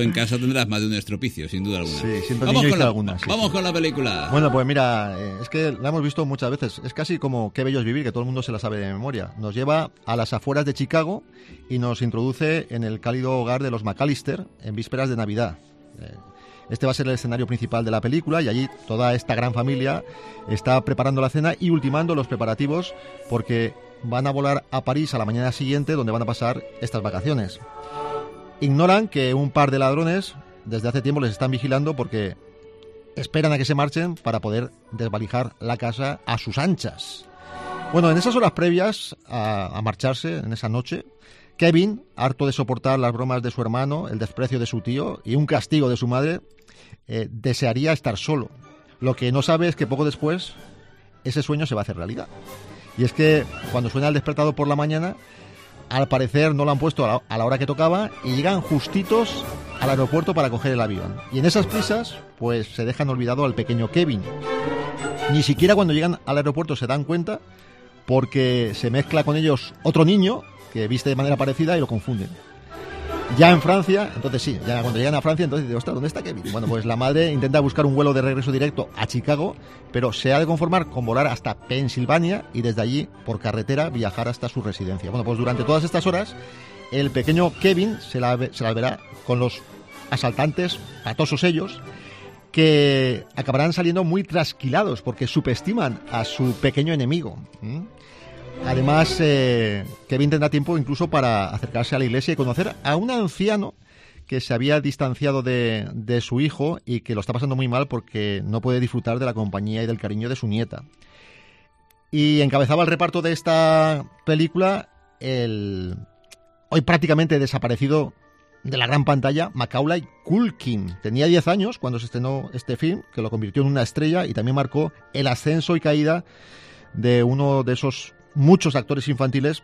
Speaker 5: en casa tendrás más de un estropicio, sin duda alguna.
Speaker 12: Sí, siento
Speaker 5: vamos
Speaker 12: que
Speaker 5: con la,
Speaker 12: alguna. Sí,
Speaker 5: vamos
Speaker 12: sí.
Speaker 5: con la película.
Speaker 12: Bueno, pues mira, es que la hemos visto muchas veces. Es casi como Qué bello es vivir, que todo el mundo se la sabe de memoria. Nos lleva a las afueras de Chicago y nos introduce en el cálido hogar de los McAllister en vísperas de Navidad. Este va a ser el escenario principal de la película y allí toda esta gran familia está preparando la cena y ultimando los preparativos porque van a volar a París a la mañana siguiente, donde van a pasar estas vacaciones. Ignoran que un par de ladrones desde hace tiempo les están vigilando porque esperan a que se marchen para poder desvalijar la casa a sus anchas. Bueno, en esas horas previas a, a marcharse, en esa noche, Kevin, harto de soportar las bromas de su hermano, el desprecio de su tío y un castigo de su madre, eh, desearía estar solo. Lo que no sabe es que poco después ese sueño se va a hacer realidad. Y es que cuando suena el despertador por la mañana, al parecer no lo han puesto a la, a la hora que tocaba y llegan justitos al aeropuerto para coger el avión. Y en esas prisas, pues se dejan olvidado al pequeño Kevin. Ni siquiera cuando llegan al aeropuerto se dan cuenta porque se mezcla con ellos otro niño que viste de manera parecida y lo confunden. Ya en Francia, entonces sí, ya cuando llegan a Francia, entonces digo, ostras, ¿dónde está Kevin? Bueno, pues la madre intenta buscar un vuelo de regreso directo a Chicago, pero se ha de conformar con volar hasta Pensilvania y desde allí, por carretera, viajar hasta su residencia. Bueno, pues durante todas estas horas, el pequeño Kevin se la, se la verá con los asaltantes, patosos ellos, que acabarán saliendo muy trasquilados porque subestiman a su pequeño enemigo. ¿Mm? Además, eh, Kevin tendrá tiempo incluso para acercarse a la iglesia y conocer a un anciano que se había distanciado de, de su hijo y que lo está pasando muy mal porque no puede disfrutar de la compañía y del cariño de su nieta. Y encabezaba el reparto de esta película el hoy prácticamente desaparecido de la gran pantalla Macaulay Culkin. Tenía diez años cuando se estrenó este film, que lo convirtió en una estrella y también marcó el ascenso y caída de uno de esos muchos actores infantiles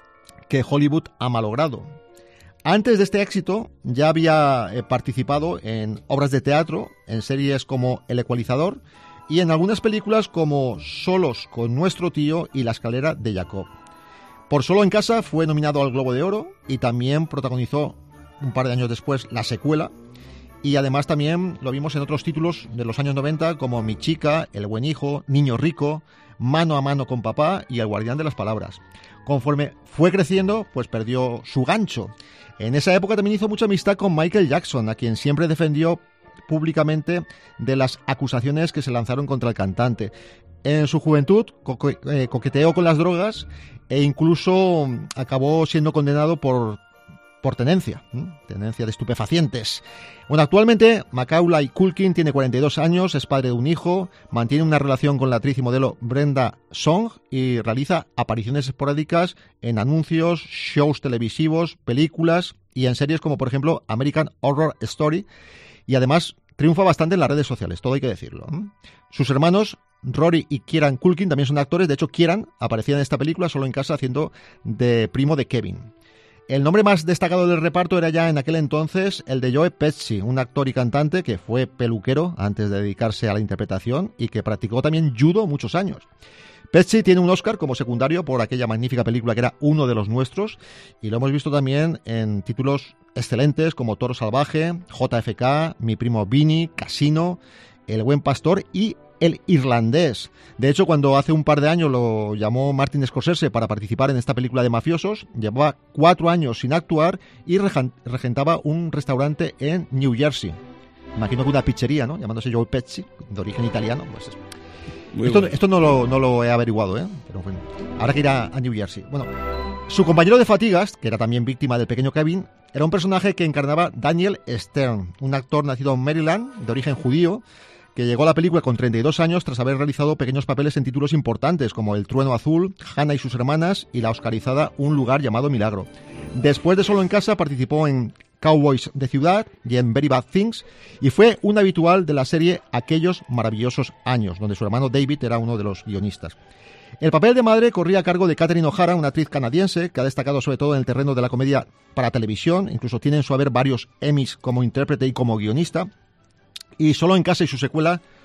Speaker 12: que Hollywood ha malogrado. Antes de este éxito ya había eh, participado en obras de teatro, en series como El Ecualizador y en algunas películas como Solos con nuestro tío y La escalera de Jacob. Por Solo en casa fue nominado al Globo de Oro y también protagonizó un par de años después la secuela. Y además también lo vimos en otros títulos de los años noventa como Mi chica, El buen hijo, Niño rico, Mano a mano con papá y El guardián de las palabras. Conforme fue creciendo, pues perdió su gancho. En esa época también hizo mucha amistad con Michael Jackson, a quien siempre defendió públicamente de las acusaciones que se lanzaron contra el cantante. En su juventud co- eh, coqueteó con las drogas e incluso acabó siendo condenado por por tenencia, ¿eh? tenencia de estupefacientes. Bueno, actualmente Macaulay Culkin tiene cuarenta y dos años, es padre de un hijo, mantiene una relación con la actriz y modelo Brenda Song y realiza apariciones esporádicas en anuncios, shows televisivos, películas y en series como por ejemplo American Horror Story, y además triunfa bastante en las redes sociales, todo hay que decirlo, ¿eh? Sus hermanos Rory y Kieran Culkin también son actores, de hecho Kieran aparecía en esta película Solo en casa haciendo de primo de Kevin. El nombre más destacado del reparto era ya en aquel entonces el de Joe Pesci, un actor y cantante que fue peluquero antes de dedicarse a la interpretación y que practicó también judo muchos años. Pesci tiene un Oscar como secundario por aquella magnífica película que era Uno de los nuestros y lo hemos visto también en títulos excelentes como Toro salvaje, J F K, Mi primo Vinny, Casino, El buen pastor y El irlandés. De hecho, cuando hace un par de años lo llamó Martin Scorsese para participar en esta película de mafiosos, llevaba cuatro años sin actuar y regentaba un restaurante en New Jersey. Imagino que una pizzería, ¿no? Llamándose Joe Pesci, de origen italiano. Pues es... esto, bueno. esto no, lo, no lo he averiguado, ¿eh? Pero bueno, habrá que ir a, a New Jersey. Bueno, su compañero de fatigas, que era también víctima del pequeño Kevin, era un personaje que encarnaba Daniel Stern, un actor nacido en Maryland, de origen judío, que llegó a la película con treinta y dos años tras haber realizado pequeños papeles en títulos importantes como El trueno azul, Hannah y sus hermanas y la oscarizada Un lugar llamado Milagro. Después de Solo en casa participó en Cowboys de ciudad y en Very Bad Things y fue un habitual de la serie Aquellos maravillosos años, donde su hermano David era uno de los guionistas. El papel de madre corría a cargo de Catherine O'Hara, una actriz canadiense que ha destacado sobre todo en el terreno de la comedia para televisión, incluso tiene en su haber varios Emmys como intérprete y como guionista. Y Solo en casa y su secuela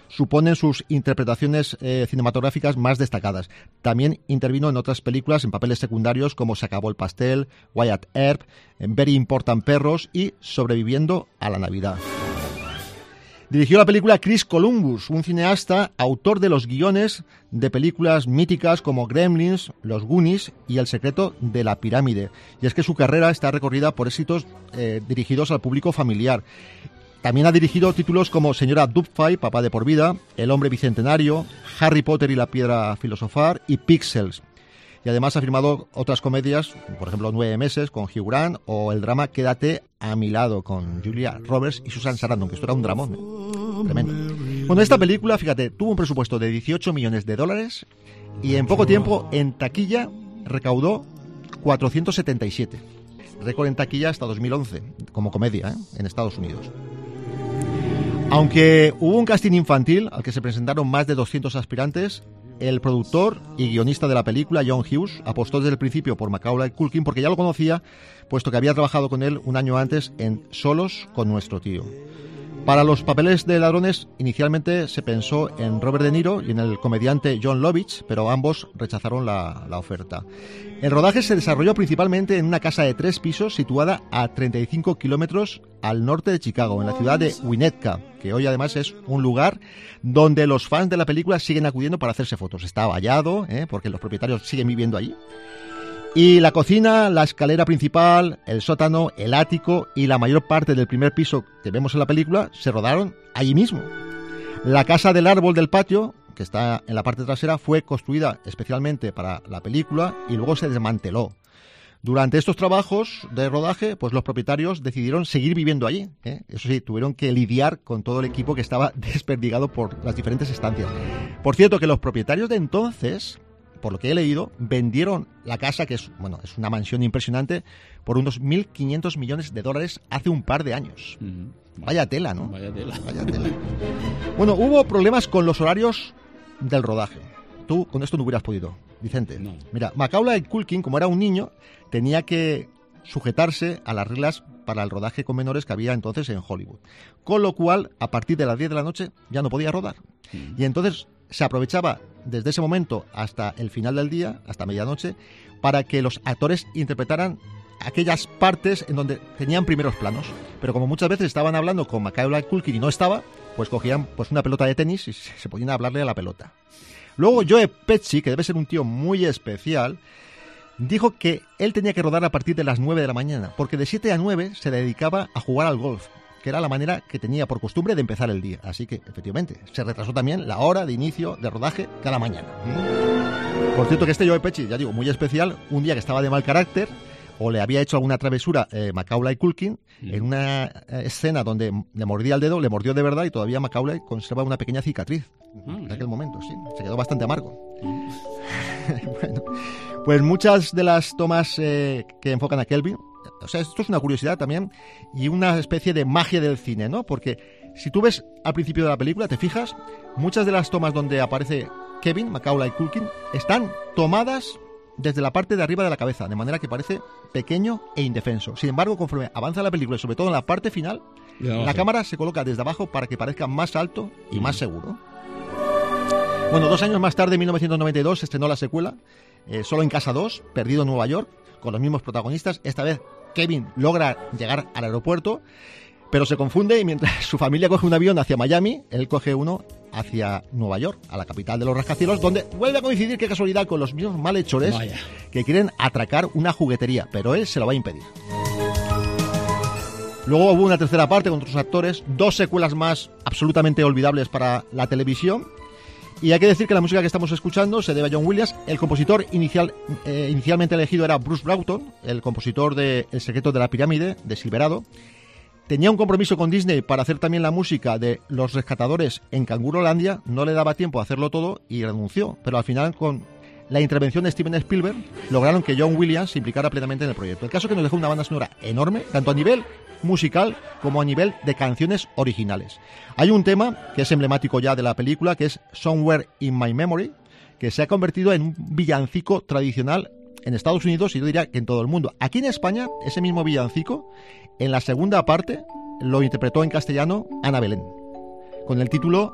Speaker 12: suponen sus interpretaciones eh, cinematográficas más destacadas. También intervino en otras películas en papeles secundarios como Se acabó el pastel, Wyatt Earp, Very Important Perros y Sobreviviendo a la Navidad. Dirigió la película Chris Columbus, un cineasta, autor de los guiones de películas míticas como Gremlins, Los Goonies y El secreto de la pirámide. Y es que su carrera está recorrida por éxitos eh, dirigidos al público familiar. También ha dirigido títulos como Señora Doubtfire, Papá de por vida, El hombre bicentenario, Harry Potter y la piedra filosofal y Pixels. Y además ha firmado otras comedias, por ejemplo, Nueve meses con Hugh Grant o el drama Quédate a mi lado con Julia Roberts y Susan Sarandon, que esto era un dramón, ¿eh? Tremendo. Bueno, esta película, fíjate, tuvo un presupuesto de dieciocho millones de dólares y en poco tiempo en taquilla recaudó cuatrocientos setenta y siete. Récord en taquilla hasta dos mil once, como comedia, ¿eh? En Estados Unidos. Aunque hubo un casting infantil al que se presentaron más de doscientos aspirantes, el productor y guionista de la película, John Hughes, apostó desde el principio por Macaulay Culkin porque ya lo conocía, puesto que había trabajado con él un año antes en Solos con nuestro tío. Para los papeles de ladrones, inicialmente se pensó en Robert De Niro y en el comediante John Lovitz, pero ambos rechazaron la, la oferta. El rodaje se desarrolló principalmente en una casa de tres pisos situada a treinta y cinco kilómetros al norte de Chicago, en la ciudad de Winnetka, que hoy además es un lugar donde los fans de la película siguen acudiendo para hacerse fotos. Está vallado, ¿eh? porque los propietarios siguen viviendo allí. Y la cocina, la escalera principal, el sótano, el ático y la mayor parte del primer piso que vemos en la película se rodaron allí mismo. La casa del árbol del patio, que está en la parte trasera, fue construida especialmente para la película y luego se desmanteló. Durante estos trabajos de rodaje, pues los propietarios decidieron seguir viviendo allí, ¿eh? Eso sí, tuvieron que lidiar con todo el equipo que estaba desperdigado por las diferentes estancias. Por cierto, que los propietarios de entonces, por lo que he leído, vendieron la casa, que es, bueno, es una mansión impresionante, por unos mil quinientos millones de dólares hace un par de años. Mm. Vaya tela, ¿no?
Speaker 5: Vaya tela.
Speaker 12: Vaya tela. Bueno, hubo problemas con los horarios del rodaje. Tú con esto no hubieras podido, Vicente. No. Mira, Macaulay Culkin, como era un niño, tenía que sujetarse a las reglas para el rodaje con menores que había entonces en Hollywood. Con lo cual, a partir de las diez de la noche ya no podía rodar. Mm. Y entonces se aprovechaba desde ese momento hasta el final del día, hasta medianoche, para que los actores interpretaran aquellas partes en donde tenían primeros planos. Pero como muchas veces estaban hablando con Macaulay Culkin y no estaba, pues cogían pues una pelota de tenis y se ponían a hablarle a la pelota. Luego Joe Pesci, que debe ser un tío muy especial, dijo que él tenía que rodar a partir de las nueve de la mañana, porque de siete a nueve se dedicaba a jugar al golf, que era la manera que tenía por costumbre de empezar el día. Así que, efectivamente, se retrasó también la hora de inicio de rodaje cada mañana. Por cierto que este Joe Pesci, ya digo, muy especial, un día que estaba de mal carácter, o le había hecho alguna travesura eh, Macaulay Culkin, mm. en una eh, escena donde le mordía el dedo, le mordió de verdad y todavía Macaulay conserva una pequeña cicatriz. Mm. En aquel momento, sí, se quedó bastante amargo. Mm. Bueno, pues muchas de las tomas eh, que enfocan a Kelvin, o sea, esto es una curiosidad también y una especie de magia del cine, ¿no? Porque si tú ves al principio de la película, te fijas, muchas de las tomas donde aparece Kevin, Macaulay Culkin, están tomadas desde la parte de arriba de la cabeza, de manera que parece pequeño e indefenso. Sin embargo, conforme avanza la película y sobre todo en la parte final, la cámara se coloca desde abajo para que parezca más alto y mm. más seguro. Bueno, dos años más tarde, en mil novecientos noventa y dos, se estrenó la secuela, eh, Solo en casa dos, Perdido en Nueva York, con los mismos protagonistas. Esta vez Kevin logra llegar al aeropuerto, pero se confunde y mientras su familia coge un avión hacia Miami, él coge uno hacia Nueva York, a la capital de los rascacielos, donde vuelve a coincidir, qué casualidad, con los mismos malhechores Vaya. que quieren atracar una juguetería, pero él se lo va a impedir. Luego hubo una tercera parte con otros actores, dos secuelas más absolutamente olvidables para la televisión. Y hay que decir que la música que estamos escuchando se debe a John Williams. El compositor inicial, eh, inicialmente elegido era Bruce Broughton, el compositor de El secreto de la pirámide, de Silverado. Tenía un compromiso con Disney para hacer también la música de Los rescatadores en Cangurolandia. No le daba tiempo a hacerlo todo y renunció. Pero al final, con la intervención de Steven Spielberg, lograron que John Williams se implicara plenamente en el proyecto. El caso es que nos dejó una banda sonora enorme, tanto a nivel musical como a nivel de canciones originales. Hay un tema que es emblemático ya de la película, que es Somewhere in My Memory, que se ha convertido en un villancico tradicional en Estados Unidos y yo diría que en todo el mundo. Aquí en España, ese mismo villancico, en la segunda parte, lo interpretó en castellano Ana Belén, con el título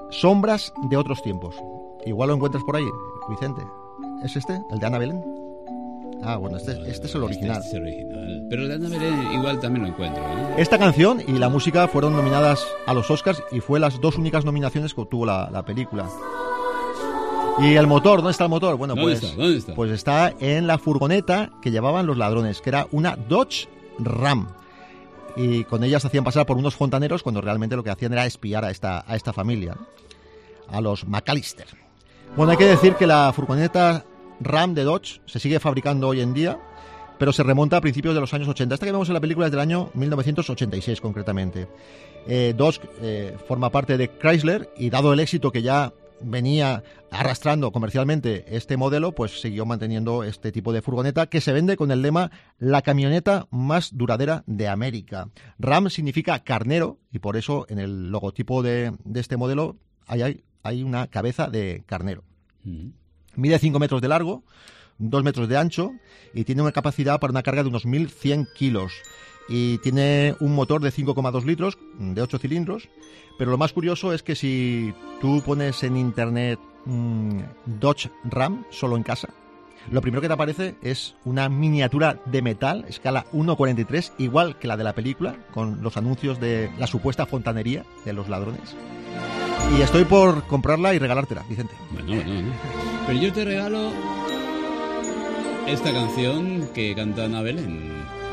Speaker 12: Sombras de otros tiempos. Igual lo encuentras por ahí, Vicente. ¿Es este? ¿El de Ana Belén? Ah, bueno, este, este es el original.
Speaker 5: Este es el original. Pero el de Ana Belén igual también lo encuentro, ¿eh?
Speaker 12: Esta canción y la música fueron nominadas a los Oscars y fue las dos únicas nominaciones que obtuvo la, la película. ¿Y el motor? ¿Dónde está el motor? Bueno,
Speaker 5: ¿Dónde
Speaker 12: pues
Speaker 5: está? ¿Dónde está?
Speaker 12: Pues está en la furgoneta que llevaban los ladrones, que era una Dodge Ram. Y con ella se hacían pasar por unos fontaneros cuando realmente lo que hacían era espiar a esta, a esta familia, a los McAllister. Bueno, hay que decir que la furgoneta Ram de Dodge se sigue fabricando hoy en día, pero se remonta a principios de los años ochenta. Esta que vemos en la película es del año mil novecientos ochenta y seis concretamente. Eh, Dodge eh, forma parte de Chrysler y dado el éxito que ya venía arrastrando comercialmente este modelo, pues siguió manteniendo este tipo de furgoneta que se vende con el lema la camioneta más duradera de América. Ram significa carnero y por eso en el logotipo de, de este modelo hay, hay, hay una cabeza de carnero. Mm. Mide cinco metros de largo, dos metros de ancho y tiene una capacidad para una carga de unos mil cien kilos. Y tiene un motor de cinco coma dos litros, de ocho cilindros. Pero lo más curioso es que si tú pones en internet mmm, Dodge Ram solo en casa, lo primero que te aparece es una miniatura de metal, escala uno cuarenta y tres, igual que la de la película, con los anuncios de la supuesta fontanería de los ladrones. Y estoy por comprarla y regalártela, Vicente.
Speaker 5: Bueno, bueno, bueno. Pero yo te regalo esta canción que canta Ana Belén.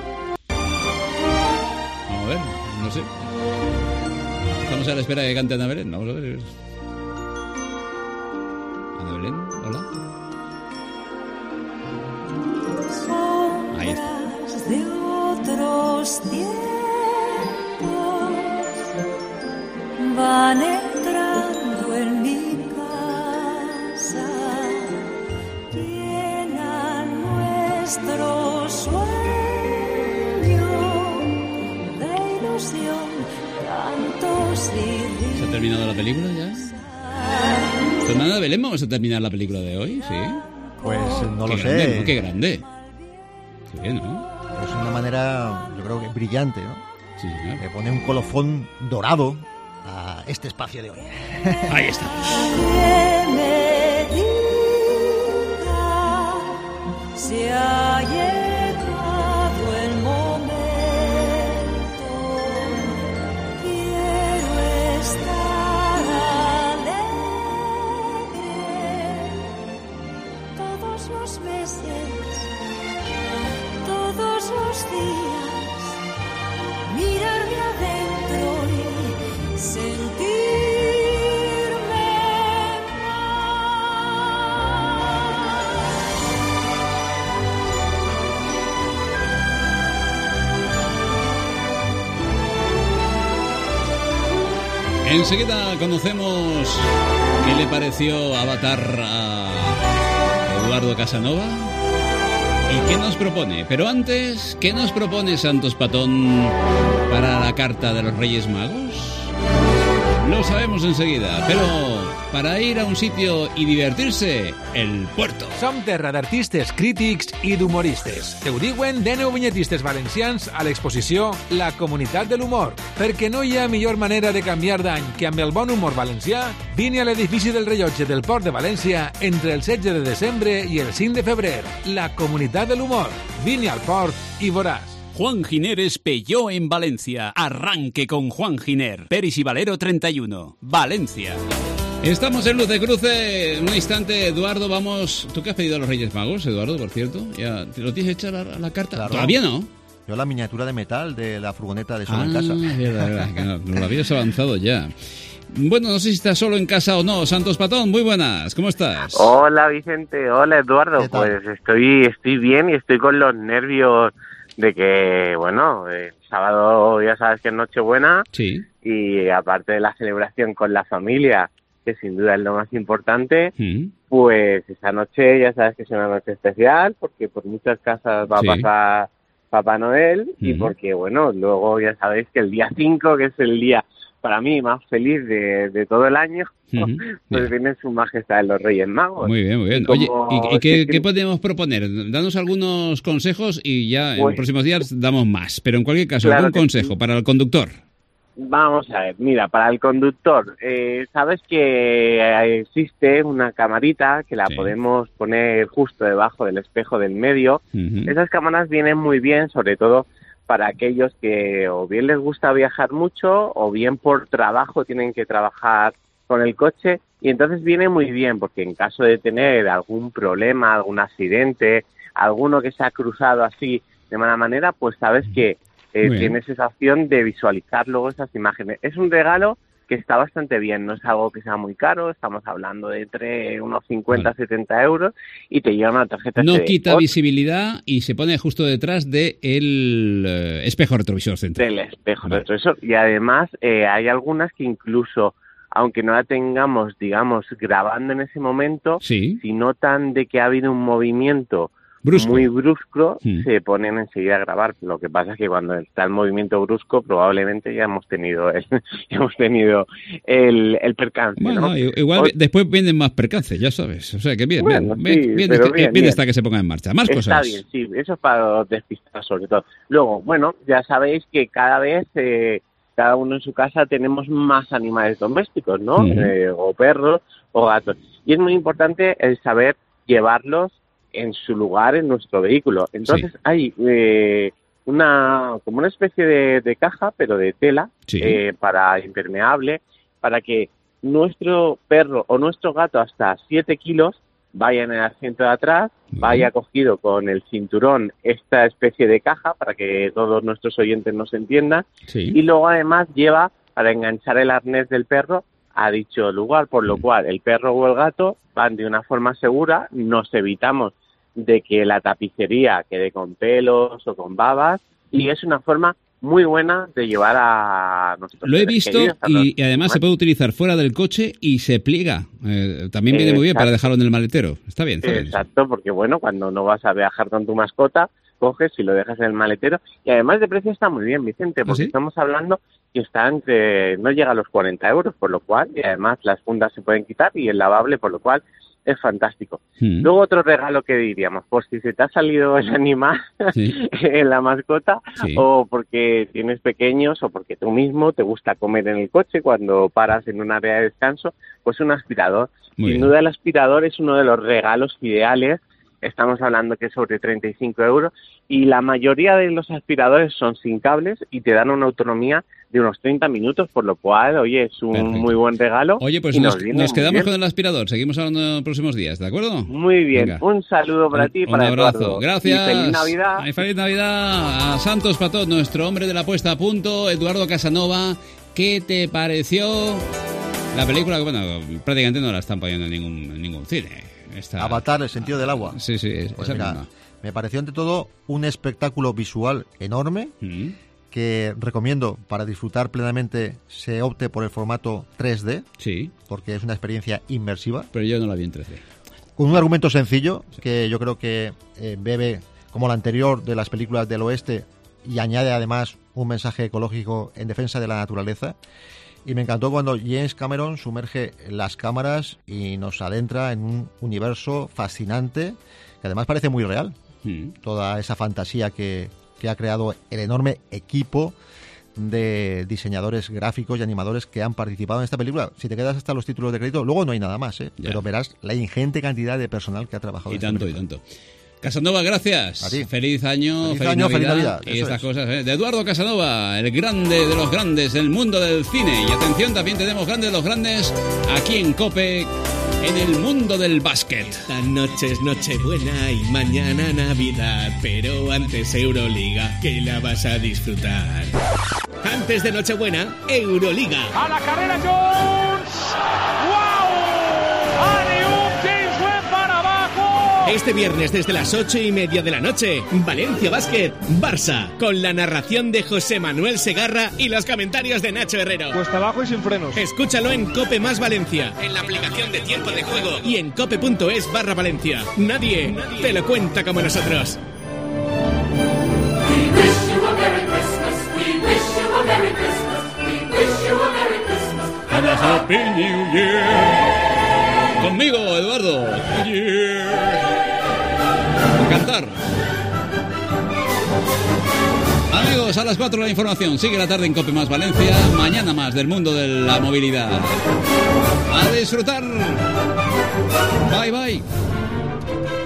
Speaker 5: Vamos a ver, no sé. Estamos a la espera de que cante Ana Belén. Vamos a ver. Ana Belén, hola. Ahí está.
Speaker 9: De otros tiempos van entrando en mi casa, llenan nuestro sueño de ilusión, cantos y...
Speaker 5: ¿Se ha terminado la película ya? ¿Con Ana Belén vamos a terminar la película de hoy? Sí.
Speaker 12: Pues no
Speaker 5: Qué
Speaker 12: lo
Speaker 5: grande,
Speaker 12: sé.
Speaker 5: ¿no? Qué grande. Qué bien, ¿no?
Speaker 12: Es una manera, yo creo que brillante, ¿no?
Speaker 5: Sí, señor.
Speaker 12: Le pone un colofón dorado a este espacio de hoy.
Speaker 5: Ahí está.
Speaker 9: Que me diga si ha llegado el momento. Quiero estar alegre todos los meses, todos los días, mirarme adentro y sentirme
Speaker 5: Enseguida conocemos qué le pareció Avatar a Eduardo Casanova y qué nos propone. Pero antes, ¿qué nos propone Santos Patón para la carta de los Reyes Magos? Lo sabemos enseguida, pero para ir a un sitio i divertir-se, el Puerto.
Speaker 10: Som terra d'artistes, crítics i d'humoristes. Te ho diuen deu vinyetistes valencians a l'exposició La Comunitat de l'Humor. Perquè no hi ha millor manera de canviar d'any que amb el bon humor valencià, vine a l'edifici del rellotge del Port de València entre el setze de desembre i el cinc de febrer. La Comunitat de l'Humor. Vine al Port i veuràs.
Speaker 4: Juan Giner Espelló en Valencia. Arranque con Juan Giner. Peris y Valero treinta y uno. Valencia.
Speaker 5: Estamos en Luz de Cruce. En un instante, Eduardo, vamos... ¿Tú qué has pedido a los Reyes Magos, Eduardo, por cierto? ¿Ya te lo tienes hecha la, la carta?
Speaker 12: Claro.
Speaker 5: ¿Todavía no?
Speaker 12: Yo la miniatura de metal de la furgoneta de solo
Speaker 5: ah,
Speaker 12: en casa.
Speaker 5: Verdad, verdad, que no, no lo habías avanzado ya. Bueno, no sé si estás solo en casa o no. Santos Patón, muy buenas. ¿Cómo estás?
Speaker 13: Hola, Vicente. Hola, Eduardo. Pues estoy, estoy bien y estoy con los nervios de que, bueno, eh, sábado ya sabes que es Nochebuena.
Speaker 5: Sí.
Speaker 13: Y aparte de la celebración con la familia, que sin duda es lo más importante, mm. pues esta noche ya sabes que es una noche especial porque por muchas casas va sí. a pasar Papá Noel mm. y porque, bueno, luego ya sabéis que el día cinco, que es el día para mí más feliz de, de todo el año, mm-hmm. pues viene su majestad los Reyes Magos.
Speaker 5: Muy bien, muy bien. Oye, ¿y, y qué, qué podemos proponer? Danos algunos consejos y ya pues, en los próximos días damos más. Pero en cualquier caso, claro algún consejo sí. para el conductor.
Speaker 13: Vamos a ver, mira, para el conductor, eh, sabes que existe una camarita que la sí. podemos poner justo debajo del espejo del medio. Uh-huh. Esas cámaras vienen muy bien, sobre todo para aquellos que o bien les gusta viajar mucho o bien por trabajo tienen que trabajar con el coche, y entonces viene muy bien porque en caso de tener algún problema, algún accidente, alguno que se ha cruzado así de mala manera, pues sabes que eh, tienes esa opción de visualizar luego esas imágenes. Es un regalo que está bastante bien, no es algo que sea muy caro, estamos hablando de entre unos cincuenta a setenta euros, y te lleva una tarjeta.
Speaker 5: No quita visibilidad y se pone justo detrás del de espejo retrovisor central.
Speaker 13: Del espejo vale. retrovisor, y además eh, hay algunas que incluso, aunque no la tengamos, digamos, grabando en ese momento, sí. si notan de que ha habido un movimiento brusco. muy brusco, hmm. se ponen enseguida a grabar. Lo que pasa es que cuando está el movimiento brusco, probablemente ya hemos tenido el, ya hemos tenido el, el percance.
Speaker 5: Bueno,
Speaker 13: ¿no?
Speaker 5: igual o, después vienen más percances, ya sabes. O sea, que bien, bueno, bien, sí, bien, bien, está, bien, bien está que se ponga en marcha. Más
Speaker 13: está
Speaker 5: cosas.
Speaker 13: Está bien, sí, eso es para los despistados sobre todo. Luego, bueno, ya sabéis que cada vez... Eh, cada uno en su casa tenemos más animales domésticos, ¿no? Uh-huh. Eh, o perros o gatos. Y es muy importante el saber llevarlos en su lugar en nuestro vehículo. Entonces sí. hay eh, una como una especie de, de caja, pero de tela, sí. eh, para impermeable, para que nuestro perro o nuestro gato hasta siete kilos vaya en el asiento de atrás, vaya cogido con el cinturón esta especie de caja para que todos nuestros oyentes nos entiendan, sí. y luego además lleva para enganchar el arnés del perro a dicho lugar, por lo cual el perro o el gato van de una forma segura, nos evitamos de que la tapicería quede con pelos o con babas, y es una forma muy buena de llevar a nuestros
Speaker 5: Lo he visto queridos, y, y además se puede utilizar fuera del coche y se pliega. Eh, también viene eh, muy bien para dejarlo en el maletero. Está bien. Está
Speaker 13: exacto, bien. Porque bueno, cuando no vas a viajar con tu mascota, coges y lo dejas en el maletero. Y además de precio está muy bien, Vicente, porque ¿Ah, sí? estamos hablando que está entre, no llega a los cuarenta euros, por lo cual, y además las fundas se pueden quitar y el lavable, por lo cual es fantástico. Mm. Luego otro regalo que diríamos, por si se te ha salido el animal sí. en la mascota, sí. o porque tienes pequeños, o porque tú mismo te gusta comer en el coche cuando paras en un área de descanso, pues un aspirador. Muy Sin bien. duda el aspirador es uno de los regalos ideales. Estamos hablando que es sobre treinta y cinco euros, y la mayoría de los aspiradores son sin cables y te dan una autonomía de unos treinta minutos, por lo cual, oye, es un Perfecto. muy buen regalo.
Speaker 5: Oye, pues nos, nos, nos quedamos con el aspirador, seguimos hablando en los próximos días, ¿de acuerdo?
Speaker 13: Muy bien, Venga. un saludo para ti y para
Speaker 5: Un abrazo,
Speaker 13: Eduardo.
Speaker 5: gracias.
Speaker 13: Y feliz Navidad.
Speaker 5: Y feliz Navidad a Santos Patot, nuestro hombre de la puesta a punto, Eduardo Casanova. ¿Qué te pareció la película? Que, bueno, prácticamente no la están poniendo en ningún, en ningún cine. Esta...
Speaker 12: Avatar, el sentido del agua.
Speaker 5: Sí, sí, es,
Speaker 12: pues
Speaker 5: esa
Speaker 12: mira,
Speaker 5: misma.
Speaker 12: Me pareció ante todo un espectáculo visual enorme, mm. que recomiendo para disfrutar plenamente se opte por el formato tres D,
Speaker 5: sí.
Speaker 12: porque es una experiencia inmersiva.
Speaker 5: Pero yo no la vi en tres D.
Speaker 12: Con un argumento sencillo, sí. que yo creo que eh, bebe, como la anterior de las películas del oeste, y añade además un mensaje ecológico en defensa de la naturaleza. Y me encantó cuando James Cameron sumerge las cámaras y nos adentra en un universo fascinante, que además parece muy real. Mm. Toda esa fantasía que, que ha creado el enorme equipo de diseñadores gráficos y animadores que han participado en esta película. Si te quedas hasta los títulos de crédito, luego no hay nada más, ¿eh? Pero verás la ingente cantidad de personal que ha trabajado
Speaker 5: y
Speaker 12: en
Speaker 5: tanto,
Speaker 12: esta película.
Speaker 5: Y tanto. Casanova, gracias.
Speaker 12: A ti.
Speaker 5: Feliz año,
Speaker 12: feliz,
Speaker 5: feliz,
Speaker 12: año,
Speaker 5: Navidad,
Speaker 12: feliz Navidad.
Speaker 5: Y estas
Speaker 12: es.
Speaker 5: cosas, ¿eh? De Eduardo Casanova, el grande de los grandes del mundo del cine. Y atención, también tenemos grandes de los grandes aquí en COPE, en el mundo del básquet.
Speaker 14: Esta noche es Nochebuena y mañana Navidad, pero antes Euroliga, que la vas a disfrutar. Antes de Nochebuena, Euroliga.
Speaker 15: ¡A la carrera Jones! ¡Wow! ¡Adiós, James Webb para abajo!
Speaker 14: Este viernes desde las ocho y media de la noche, Valencia Basket, Barça, con la narración de José Manuel Segarra y los comentarios de Nacho Herrero.
Speaker 15: Cuesta abajo y sin frenos.
Speaker 14: Escúchalo en Cope Más Valencia, en la aplicación de Tiempo de Juego y en cope.es barra Valencia. Nadie, Nadie te lo cuenta como nosotros.
Speaker 16: We wish you a Merry Christmas. We wish you a Merry Christmas. We wish you a Merry Christmas
Speaker 5: and a Happy New Year. Conmigo, Eduardo. Yeah. A cantar. Amigos, a las cuatro la información. Sigue la tarde en COPE más Valencia. Mañana más del mundo de la movilidad. A disfrutar. Bye, bye.